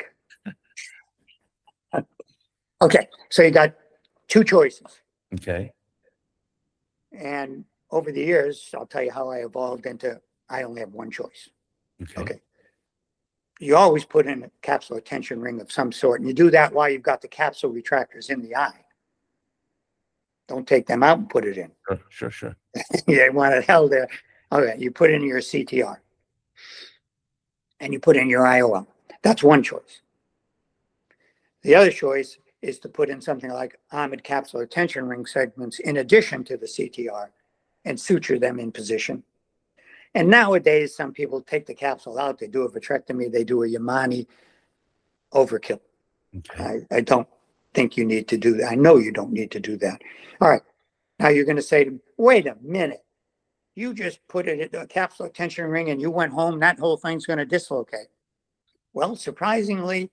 Okay, so you got two choices. Okay. And over the years, I'll tell you how I evolved into I only have one choice. Okay. Okay. You always put in a capsular tension ring of some sort, and you do that while you've got the capsule retractors in the eye. Don't take them out and put it in. Sure, sure, sure. You want it held there. Okay, you put in your C T R. And you put in your I O L. That's one choice. The other choice is to put in something like Ahmed capsular tension ring segments in addition to the C T R and suture them in position. And nowadays, some people take the capsule out, they do a vitrectomy, they do a Yamani, overkill. Okay. I, I don't think you need to do that. I know you don't need to do that. All right. Now you're going to say to me, wait a minute. You just put it in a capsular tension ring and you went home, that whole thing's going to dislocate. Well, surprisingly,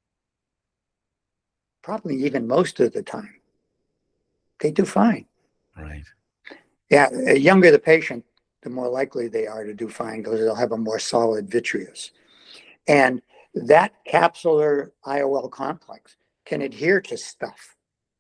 probably even most of the time, they do fine. Right. Yeah, the younger the patient, the more likely they are to do fine because they'll have a more solid vitreous. And that capsular I O L complex can adhere to stuff.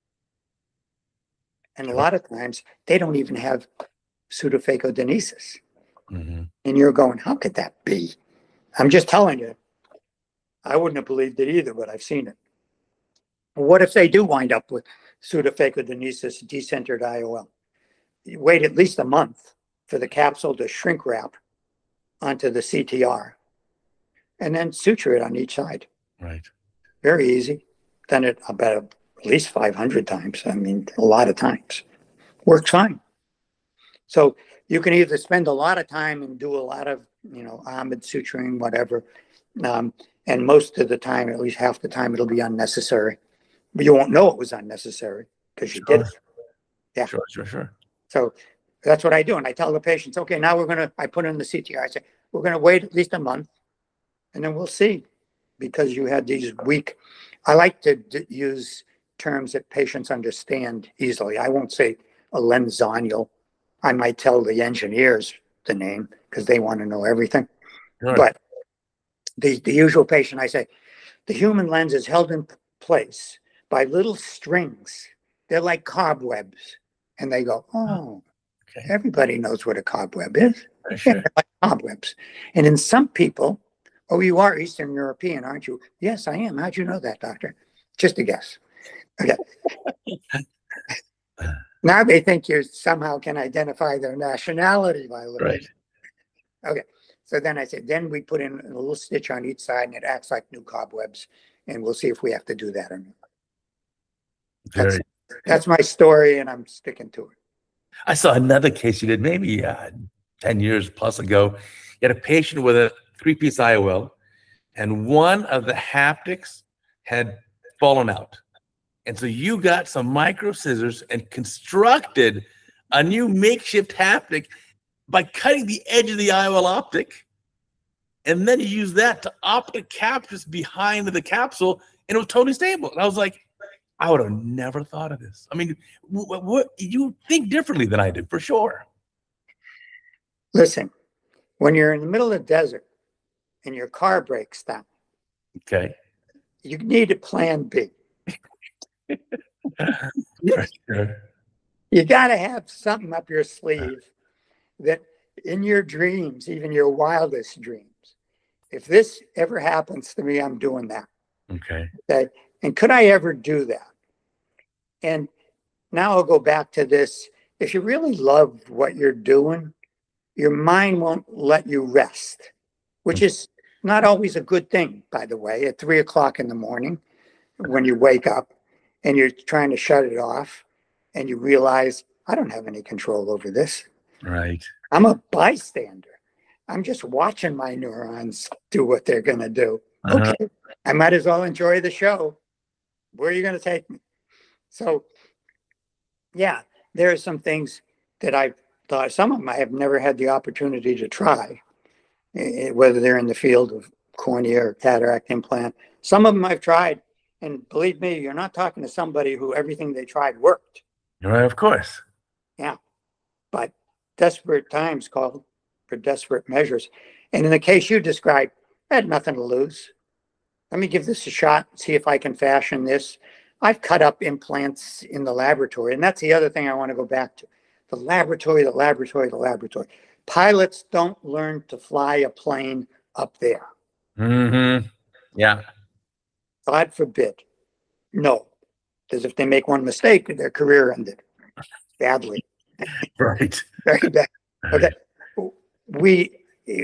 And a lot of times, they don't even have pseudophacodenesis. Mm-hmm. And you're going, how could that be? I'm just telling you. I wouldn't have believed it either, but I've seen it. What if they do wind up with pseudophacodenesis, decentered I O L? You wait at least a month for the capsule to shrink wrap onto the C T R and then suture it on each side. Right. Very easy. Done it about at least five hundred times. I mean, a lot of times. Works fine. So you can either spend a lot of time and do a lot of, you know, Ahmed suturing, whatever. Um, and most of the time, at least half the time, it'll be unnecessary. But you won't know it was unnecessary because you sure. did it. Yeah. Sure, sure, sure. So that's what I do. And I tell the patients, okay, now we're going to, I put in the C T R. I say, we're going to wait at least a month and then we'll see, because you had these weak, I like to d- use terms that patients understand easily. I won't say a lens zonule. I might tell the engineers the name because they want to know everything. Right. But the, the usual patient, I say, the human lens is held in place by little strings. They're like cobwebs. And they go, oh, okay. Everybody knows what a cobweb is. Sure. Yeah, they're like cobwebs. And in some people, oh, you are Eastern European, aren't you? Yes, I am. How'd you know that, doctor? Just a guess. Okay. Now they think you somehow can identify their nationality by looking. Right. Okay. So then I said, then we put in a little stitch on each side and it acts like new cobwebs. And we'll see if we have to do that or not. That's, Very. that's my story and I'm sticking to it. I saw another case you did maybe uh, ten years plus ago. You had a patient with a three-piece I O L, and one of the haptics had fallen out. And so you got some micro scissors and constructed a new makeshift haptic by cutting the edge of the I O L optic. And then you use that to optic captures behind the capsule, and it was totally stable. And I was like, I would have never thought of this. I mean, what, what you think differently than I do, for sure. Listen, when you're in the middle of the desert and your car breaks down, Okay. you need a plan B. Sure. You got to have something up your sleeve that in your dreams, even your wildest dreams, if this ever happens to me, I'm doing that. Okay. Okay. And could I ever do that? And now I'll go back to this. If you really love what you're doing, your mind won't let you rest, which is not always a good thing, by the way, at three o'clock in the morning when you wake up and you're trying to shut it off and you realize, I don't have any control over this. Right. I'm a bystander. I'm just watching my neurons do what they're going to do. Uh-huh. Okay, I might as well enjoy the show. Where are you going to take me? So, yeah, there are some things that I've thought, some of them I have never had the opportunity to try, whether they're in the field of cornea or cataract implant. Some of them I've tried, and believe me, you're not talking to somebody who everything they tried worked. Right, of course. Yeah, but desperate times call for desperate measures. And in the case you described, I had nothing to lose. Let me give this a shot, see if I can fashion this. I've cut up implants in the laboratory, and that's the other thing I want to go back to. The laboratory, the laboratory, the laboratory. Pilots don't learn to fly a plane up there. Mm-hmm. Yeah. God forbid. No. Because if they make one mistake, their career ended badly. Right. Very bad. Okay. We,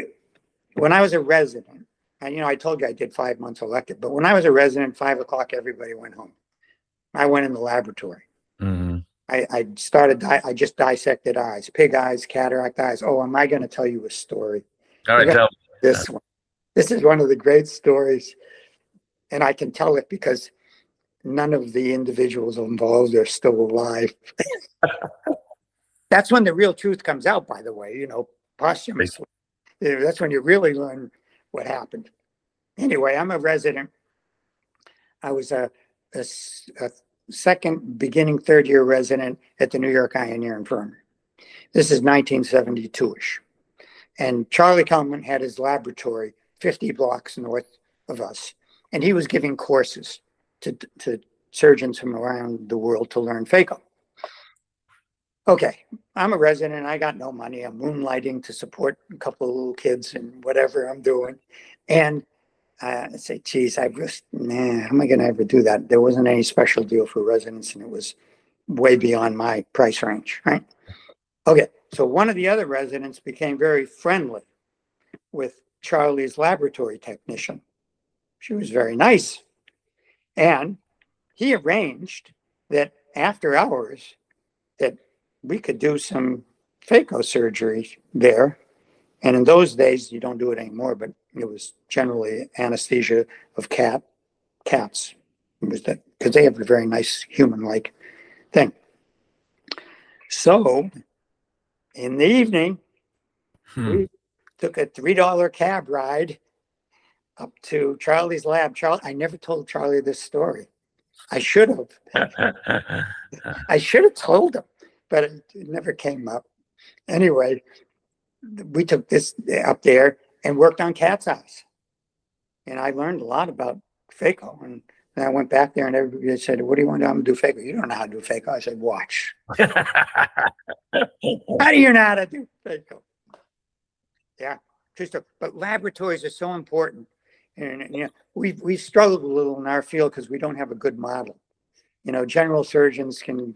when I was a resident, and you know, I told you I did five months elective, but when I was a resident, five o'clock, everybody went home. I went in the laboratory. Mm-hmm. I, I started, I just dissected eyes, pig eyes, cataract eyes. Oh, am I going to tell you a story? All right, tell This one. This is one of the great stories. And I can tell it because none of the individuals involved are still alive. That's when the real truth comes out, by the way, you know, posthumously. You know, that's when you really learn what happened. Anyway, I'm a resident. I was a, a, a second, beginning third year resident at the New York Eye and Ear Infirmary. This is nineteen seventy-two-ish. And Charlie Kellman had his laboratory fifty blocks north of us. And he was giving courses to, to surgeons from around the world to learn phaco. Okay, I'm a resident. I got no money. I'm moonlighting to support a couple of little kids and whatever I'm doing. And uh, I say, geez, I just, nah, how am I going to ever do that? There wasn't any special deal for residents, and it was way beyond my price range, right? Okay, so one of the other residents became very friendly with Charlie's laboratory technician. She was very nice. And he arranged that after hours that we could do some phaco surgery there. And in those days, you don't do it anymore, but it was generally anesthesia of cat, cats. It was that because they have a very nice human-like thing. So in the evening, hmm. we took a three dollar cab ride up to Charlie's lab. Charlie, I never told Charlie this story. I should have. I should have told him, but it, it never came up. Anyway, we took this up there and worked on cat's eyes. And I learned a lot about phaco. And then I went back there and everybody said, what do you want to do? I'm going to do phaco. You don't know how to do phaco. I said, watch. How do you know how to do phaco? Yeah, true story. But laboratories are so important. And you know, we've, we've struggled a little in our field because we don't have a good model. You know, general surgeons can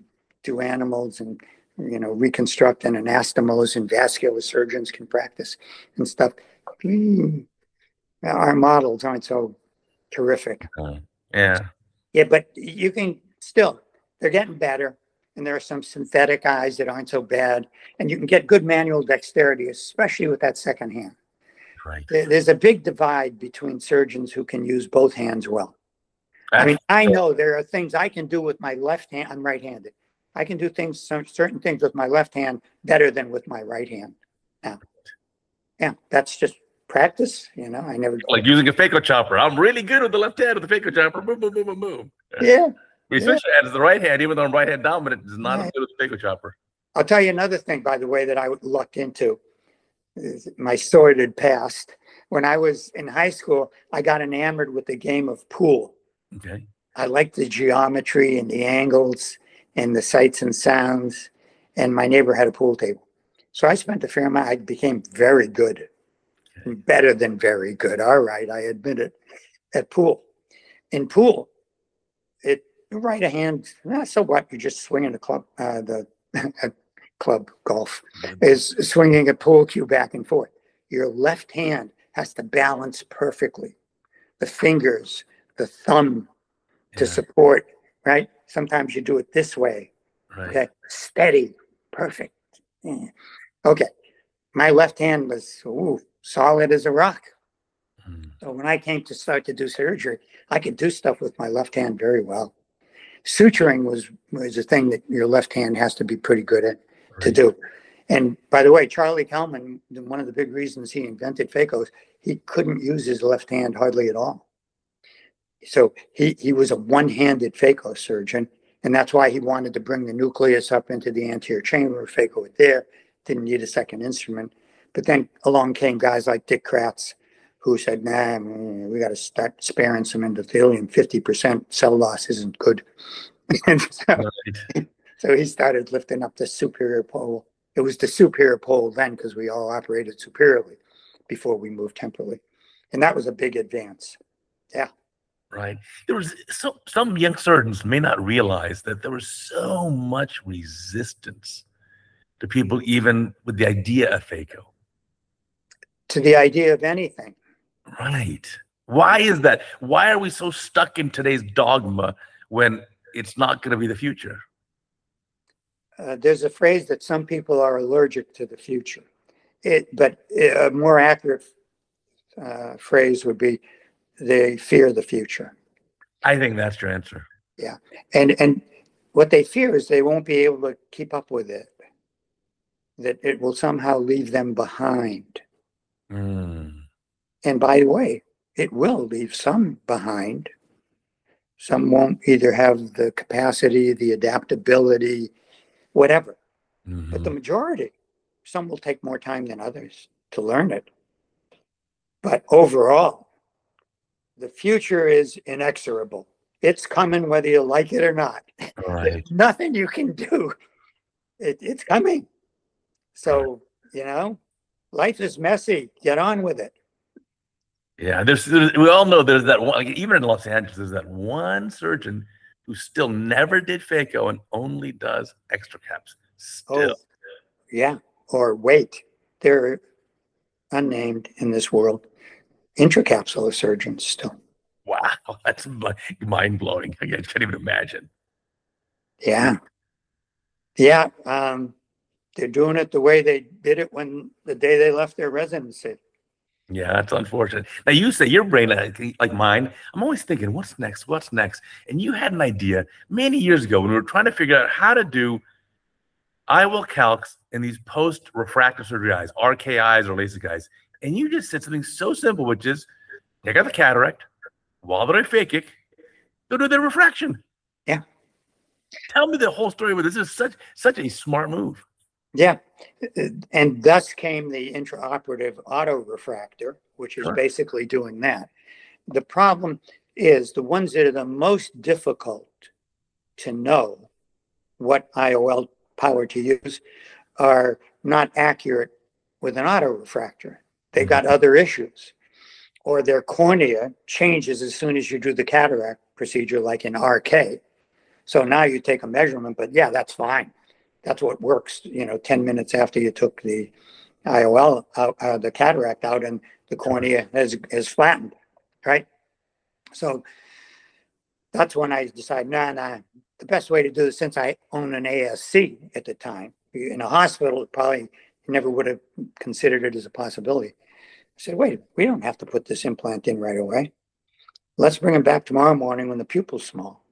do animals and, you know, reconstruct, and anastomos and vascular surgeons can practice and stuff. Mm, our models aren't so terrific. Uh, yeah. Yeah, but you can still, they're getting better. And there are some synthetic eyes that aren't so bad. And you can get good manual dexterity, especially with that second hand. Right. There's a big divide between surgeons who can use both hands well. I mean, I know there are things I can do with my left hand. I'm right-handed. I can do things, some certain things with my left hand better than with my right hand. Now, yeah, that's just practice. You know, I never like using a phaco chopper. I'm really good with the left hand with the phaco chopper. Boom, boom, boom, boom, boom. Yeah. Especially yeah. as the right hand, even though I'm right hand dominant, is not yeah. as good as the phaco chopper. I'll tell you another thing, by the way, that I lucked into. My sordid past. When I was in high school, I got enamored with the game of pool. Okay. I liked the geometry and the angles and the sights and sounds. And my neighbor had a pool table. So I spent a fair amount. I became very good, okay. better than very good. All right, I admit it. At pool. In pool, it right a hand, eh, so what? You're just swinging the club, uh, the club golf is swinging a pool cue back and forth. Your left hand has to balance perfectly. The fingers, the thumb to yeah. support, right? Sometimes you do it this way. Right. Okay. Steady. Perfect. Yeah. Okay. My left hand was ooh, solid as a rock. Hmm. So when I came to start to do surgery, I could do stuff with my left hand very well. Suturing was, was a thing that your left hand has to be pretty good at right. to do. And by the way, Charlie Kelman, one of the big reasons he invented phacos, he couldn't use his left hand hardly at all. So he, he was a one-handed phaco surgeon, and that's why he wanted to bring the nucleus up into the anterior chamber, phaco it there, didn't need a second instrument. But then along came guys like Dick Kratz, who said, nah, we got to start sparing some endothelium. fifty percent cell loss isn't good. And so, right. so he started lifting up the superior pole. It was the superior pole then because we all operated superiorly before we moved temporally. And that was a big advance. Yeah. Right. There was so, some young surgeons may not realize that there was so much resistance to people even with the idea of phaco. To the idea of anything. Right. Why is that? Why are we so stuck in today's dogma when it's not going to be the future? Uh, there's a phrase that some people are allergic to the future. It, but a more accurate uh, phrase would be they fear the future. I think that's your answer. Yeah. And, and what they fear is they won't be able to keep up with it, that it will somehow leave them behind. Mm. And by the way, it will leave some behind. Some won't either have the capacity, the adaptability, whatever. Mm-hmm. But the majority, some will take more time than others to learn it. But overall, the future is inexorable. It's coming whether you like it or not. Right. There's nothing you can do. It, it's coming. So, you know, life is messy. Get on with it. Yeah, there's, there's we all know there's that one, like even in Los Angeles, there's that one surgeon who still never did phaco and only does extra caps. Still. Oh, yeah. Or wait, they're unnamed in this world. Intracapsular surgeons still. Wow, that's mind blowing. I can't even imagine. Yeah. Yeah. Um, they're doing it the way they did it when the day they left their residency. Yeah, that's unfortunate. Now you say your brain, like, like mine, I'm always thinking, what's next? What's next? And you had an idea many years ago when we were trying to figure out how to do I O L calcs in these post-refractive surgery eyes, R K Is or LASIK eyes. And you just said something so simple, which is take out the cataract, while they're phakic, they'll do their refraction. Yeah. Tell me the whole story, but this is such such a smart move. Yeah. And thus came the intraoperative autorefractor, which is sure. basically doing that. The problem is the ones that are the most difficult to know what I O L power to use are not accurate with an autorefractor. They got other issues, or their cornea changes as soon as you do the cataract procedure, like in R K. So now you take a measurement, but yeah, that's fine. That's what works, you know, ten minutes after you took the I O L out, uh, the cataract out, and the cornea has, has flattened, right? So that's when I decided, nah, nah, the best way to do this, since I own an A S C at the time, in a hospital, probably never would have considered it as a possibility. I said, wait, we don't have to put this implant in right away. Let's bring them back tomorrow morning when the pupil's small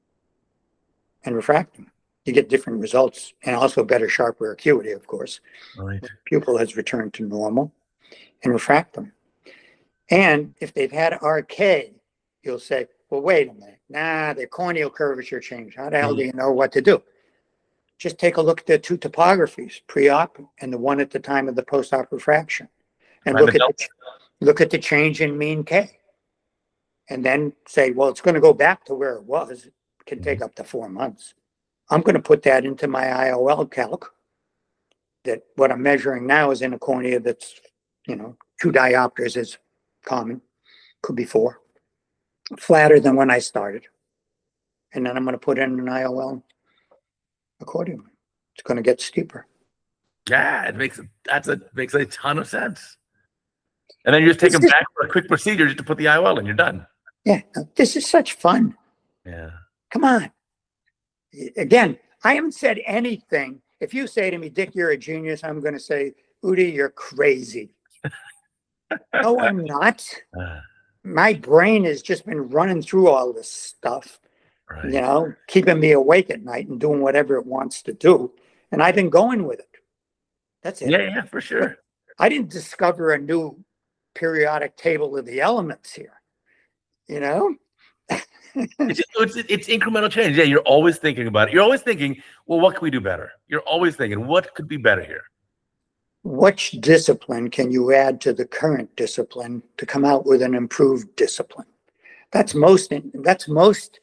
and refract them. You get different results, and also better, sharper acuity, of course. Right. The pupil has returned to normal, and refract them. And if they've had R K, you'll say, well, wait a minute. Nah, their corneal curvature changed. How the hell do you know what to do? Just take a look at the two topographies, pre-op and the one at the time of the post-op refraction. And look at, the, look at the change in mean K. And then say, well, it's going to go back to where it was. It can take up to four months. I'm going to put that into my I O L calc, that what I'm measuring now is in a cornea that's, you know, two diopters is common, could be four, flatter than when I started. And then I'm going to put in an I O L accordingly. It's going to get steeper. Yeah, it makes that's a makes a ton of sense. And then you just take them back for a quick procedure just to put the I O L and you're done. Yeah, this is such fun. Yeah. Come on. Again, I haven't said anything. If you say to me, Dick, you're a genius, I'm going to say, Udi, you're crazy. No, I'm not. Uh, My brain has just been running through all this stuff, right. you know, keeping me awake at night and doing whatever it wants to do. And I've been going with it. That's it. Yeah, yeah, for sure. I didn't discover a new periodic table of the elements here, you know? it's, it's, it's incremental change. Yeah, you're always thinking about it. You're always thinking, well, what can we do better? You're always thinking, what could be better here? Which discipline can you add to the current discipline to come out with an improved discipline? That's most, that's most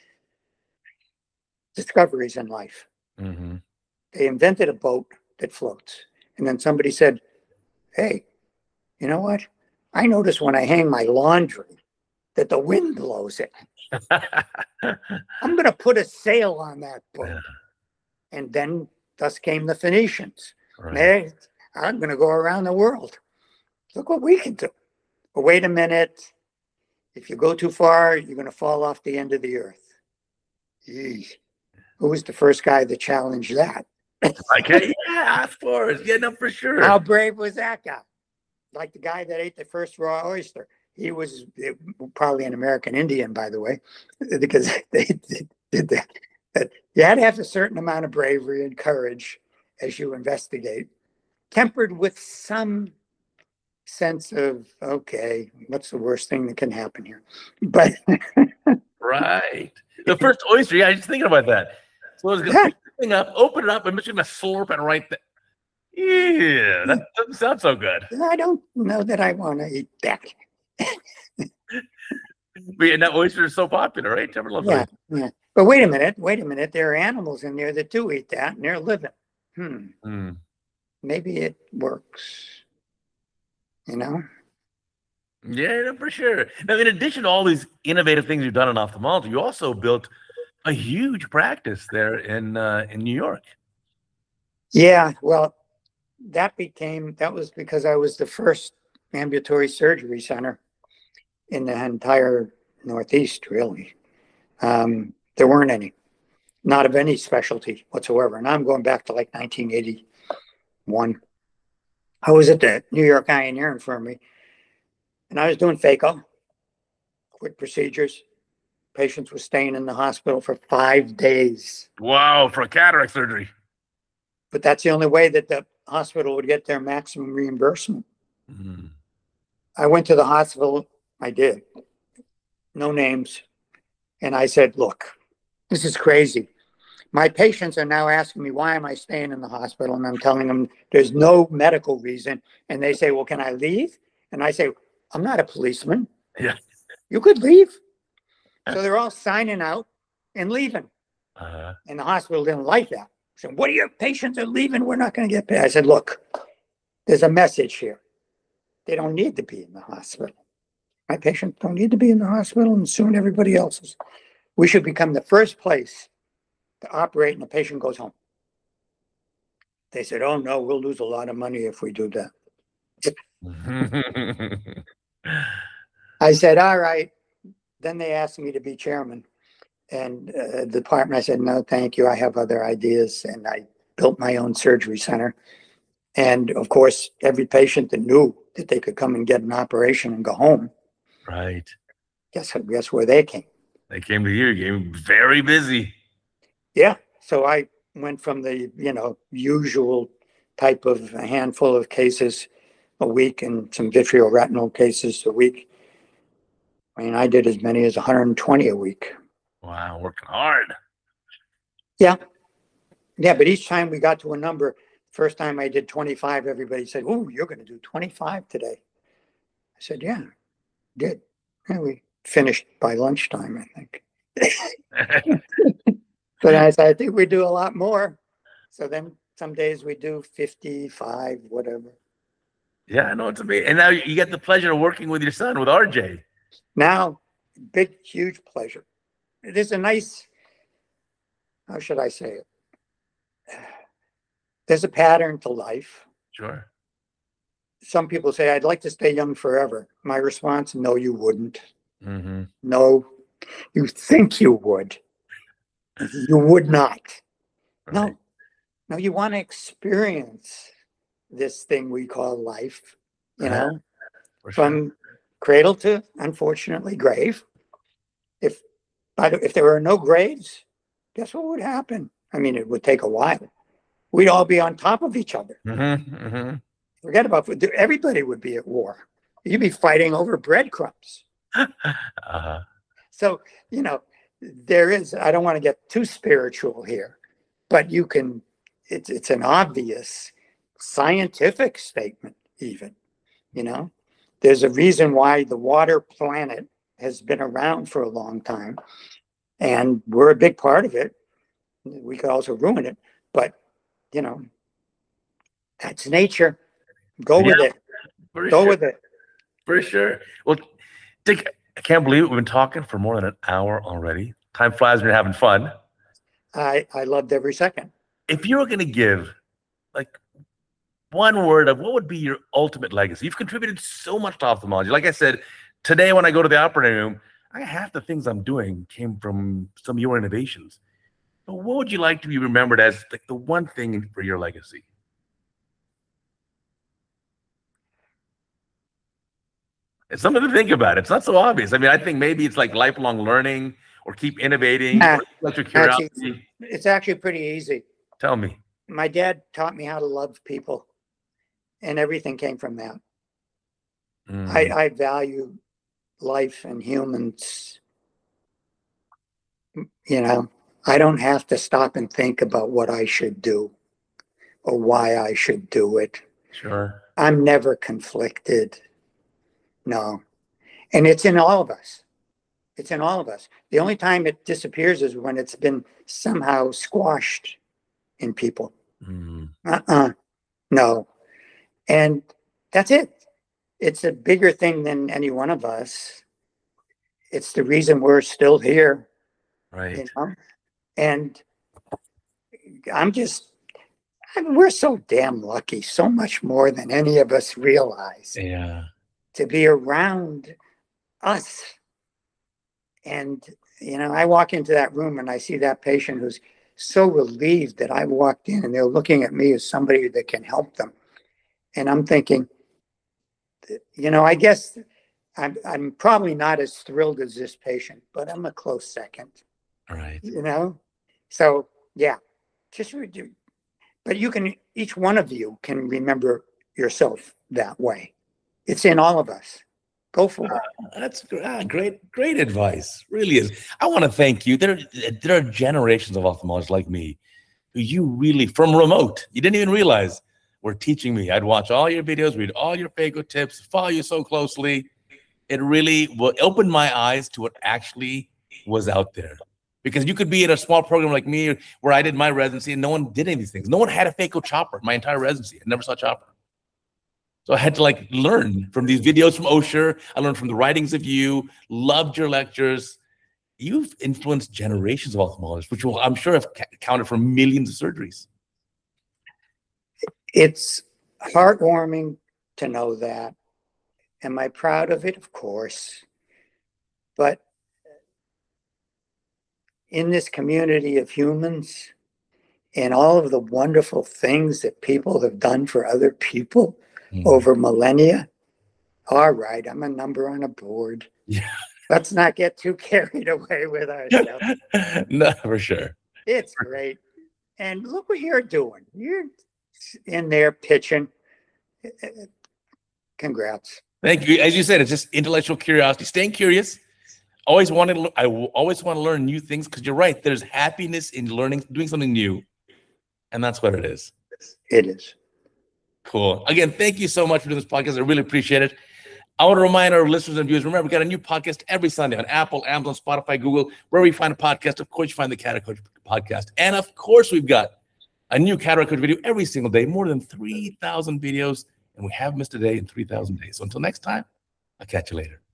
discoveries in life. Mm-hmm. They invented a boat that floats. And then somebody said, hey, you know what? I notice when I hang my laundry that the wind blows it. I'm going to put a sail on that boat. Yeah. And then thus came the Phoenicians. Right. Hey, I'm going to go around the world. Look what we can do. But wait a minute. If you go too far, you're going to fall off the end of the earth. Eesh. Who was the first guy that challenged that? Okay, yeah, of course. Yeah, no, for sure. How brave was that guy? Like the guy that ate the first raw oyster. He was it, probably an American Indian, by the way, because they did that. But you had to have a certain amount of bravery and courage as you investigate, tempered with some sense of, okay, what's the worst thing that can happen here? But right. The first oyster, yeah, I was just thinking about that. So I was going to pick the thing up, open it up, and I'm just going to slurp it right there. Yeah, that doesn't sound so good. I don't know that I want to eat that. And that oyster is so popular, right? Yeah, yeah. But wait a minute, wait a minute. There are animals in there that do eat that, and they're living. Hmm. Mm. Maybe it works. You know? Yeah, no, for sure. Now, in addition to all these innovative things you've done in ophthalmology, you also built a huge practice there in uh, in New York. Yeah, well, that became that was because I was the first ambulatory surgery center in the entire Northeast, really. Um, there weren't any, not of any specialty whatsoever. And I'm going back to like nineteen eighty-one. I was at the New York Eye and Ear Infirmary, and I was doing phaco, quick procedures. Patients were staying in the hospital for five days. Wow, for a cataract surgery. But that's the only way that the hospital would get their maximum reimbursement. Mm-hmm. I went to the hospital. I did. No names. And I said, look, this is crazy. My patients are now asking me, why am I staying in the hospital? And I'm telling them there's no medical reason. And they say, well, can I leave? And I say, I'm not a policeman. Yeah. You could leave. So they're all signing out and leaving. Uh-huh. And the hospital didn't like that. So what are your patients are leaving? We're not going to get paid. I said, look, there's a message here. They don't need to be in the hospital. My patients don't need to be in the hospital, and soon everybody else's. We should become the first place to operate and the patient goes home. They said, oh no, we'll lose a lot of money if we do that. I said, all right. Then they asked me to be chairman. And uh, the department, I said, no, thank you. I have other ideas. And I built my own surgery center. And of course, every patient that knew that they could come and get an operation and go home. Right. Guess, guess where they came? They came to you. You came very busy. Yeah. So I went from the, you know, usual type of a handful of cases a week and some vitreoretinal cases a week. I mean, I did as many as one hundred twenty a week. Wow, working hard. Yeah. Yeah, but each time we got to a number, first time I did twenty-five, everybody said, oh, you're going to do twenty-five today. I said, yeah, did. And we finished by lunchtime, I think. But I said, I think we do a lot more. So then some days we do fifty-five, whatever. Yeah, I know it's amazing. And now you get the pleasure of working with your son, with R J. Now, big, huge pleasure. It is a nice, how should I say it? There's a pattern to life. Sure. Some people say, I'd like to stay young forever. My response, no, you wouldn't. Mm-hmm. No, you think you would. You would not. Right. No, no, you want to experience this thing we call life, you Uh-huh. know, For from sure. cradle to, unfortunately, grave. If, by the, if there were no graves, guess what would happen? I mean, it would take a while. We'd all be on top of each other. Mm-hmm. Mm-hmm. Forget about food. Everybody would be at war. You'd be fighting over breadcrumbs. Uh-huh. So, you know, there is, I don't want to get too spiritual here, but you can, it's, it's an obvious scientific statement even, you know. There's a reason why the water planet has been around for a long time, and we're a big part of it. We could also ruin it, but, you know, that's nature. Go with Yeah, it. For Go sure. with it. For sure. Well, Dick, I can't believe it. We've been talking for more than an hour already. Time flies when you're having fun. I, I loved every second. If you were going to give like one word of what would be your ultimate legacy, you've contributed so much to ophthalmology. Like I said, today when I go to the operating room, I, half the things I'm doing came from some of your innovations. But what would you like to be remembered as like the one thing for your legacy? It's something to think about. It's not so obvious. I mean, I think maybe it's like lifelong learning or keep innovating, Nah, or let your that's curiosity. It's actually pretty easy. Tell me. My dad taught me how to love people, and everything came from that. Mm. I, I value life and humans. You know, I don't have to stop and think about what I should do or why I should do it. Sure. I'm never conflicted. No. And it's in all of us. It's in all of us. The only time it disappears is when it's been somehow squashed in people. Mm. Uh-uh. No. And that's it. It's a bigger thing than any one of us. It's the reason we're still here. Right. You know? And I'm just, I mean, we're so damn lucky, so much more than any of us realize, Yeah. to be around us. And, you know, I walk into that room and I see that patient who's so relieved that I walked in, and they're looking at me as somebody that can help them. And I'm thinking, you know, I guess I'm, I'm probably not as thrilled as this patient, but I'm a close second. Right. You know? So, yeah, just, but you can, each one of you can remember yourself that way. It's in all of us. Go for it. That's ah, great, great advice. Really is. I want to thank you. There, there are generations of ophthalmologists like me who you really, from remote, you didn't even realize were teaching me. I'd watch all your videos, read all your phaco tips, follow you so closely. It really will open my eyes to what actually was out there. Because you could be in a small program like me where I did my residency and no one did any of these things. No one had a phaco chopper my entire residency. I never saw a chopper. So I had to like learn from these videos from Osher. I learned from the writings of you, loved your lectures. you've influenced generations of ophthalmologists, which will, I'm sure, have accounted for millions of surgeries. It's heartwarming to know that. Am I proud of it? Of course. But in this community of humans and all of the wonderful things that people have done for other people mm. over millennia, all right, I'm a number on a board. Yeah. Let's not get too carried away with ourselves. No, for sure. It's great. And look what you're doing. You're in there pitching. Congrats. Thank you. As you said, it's just intellectual curiosity, staying curious. Always wanted to, I always want to learn new things, because you're right. There's happiness in learning, doing something new. And that's what it is. It is. Cool. Again, thank you so much for doing this podcast. I really appreciate it. I want to remind our listeners and viewers, remember, we got a new podcast every Sunday on Apple, Amazon, Spotify, Google, wherever you find a podcast. Of course, you find the Cataract Coach podcast. And of course, we've got a new Cataract Coach video every single day, more than three thousand videos. And we haven't missed a day in three thousand days. So until next time, I'll catch you later.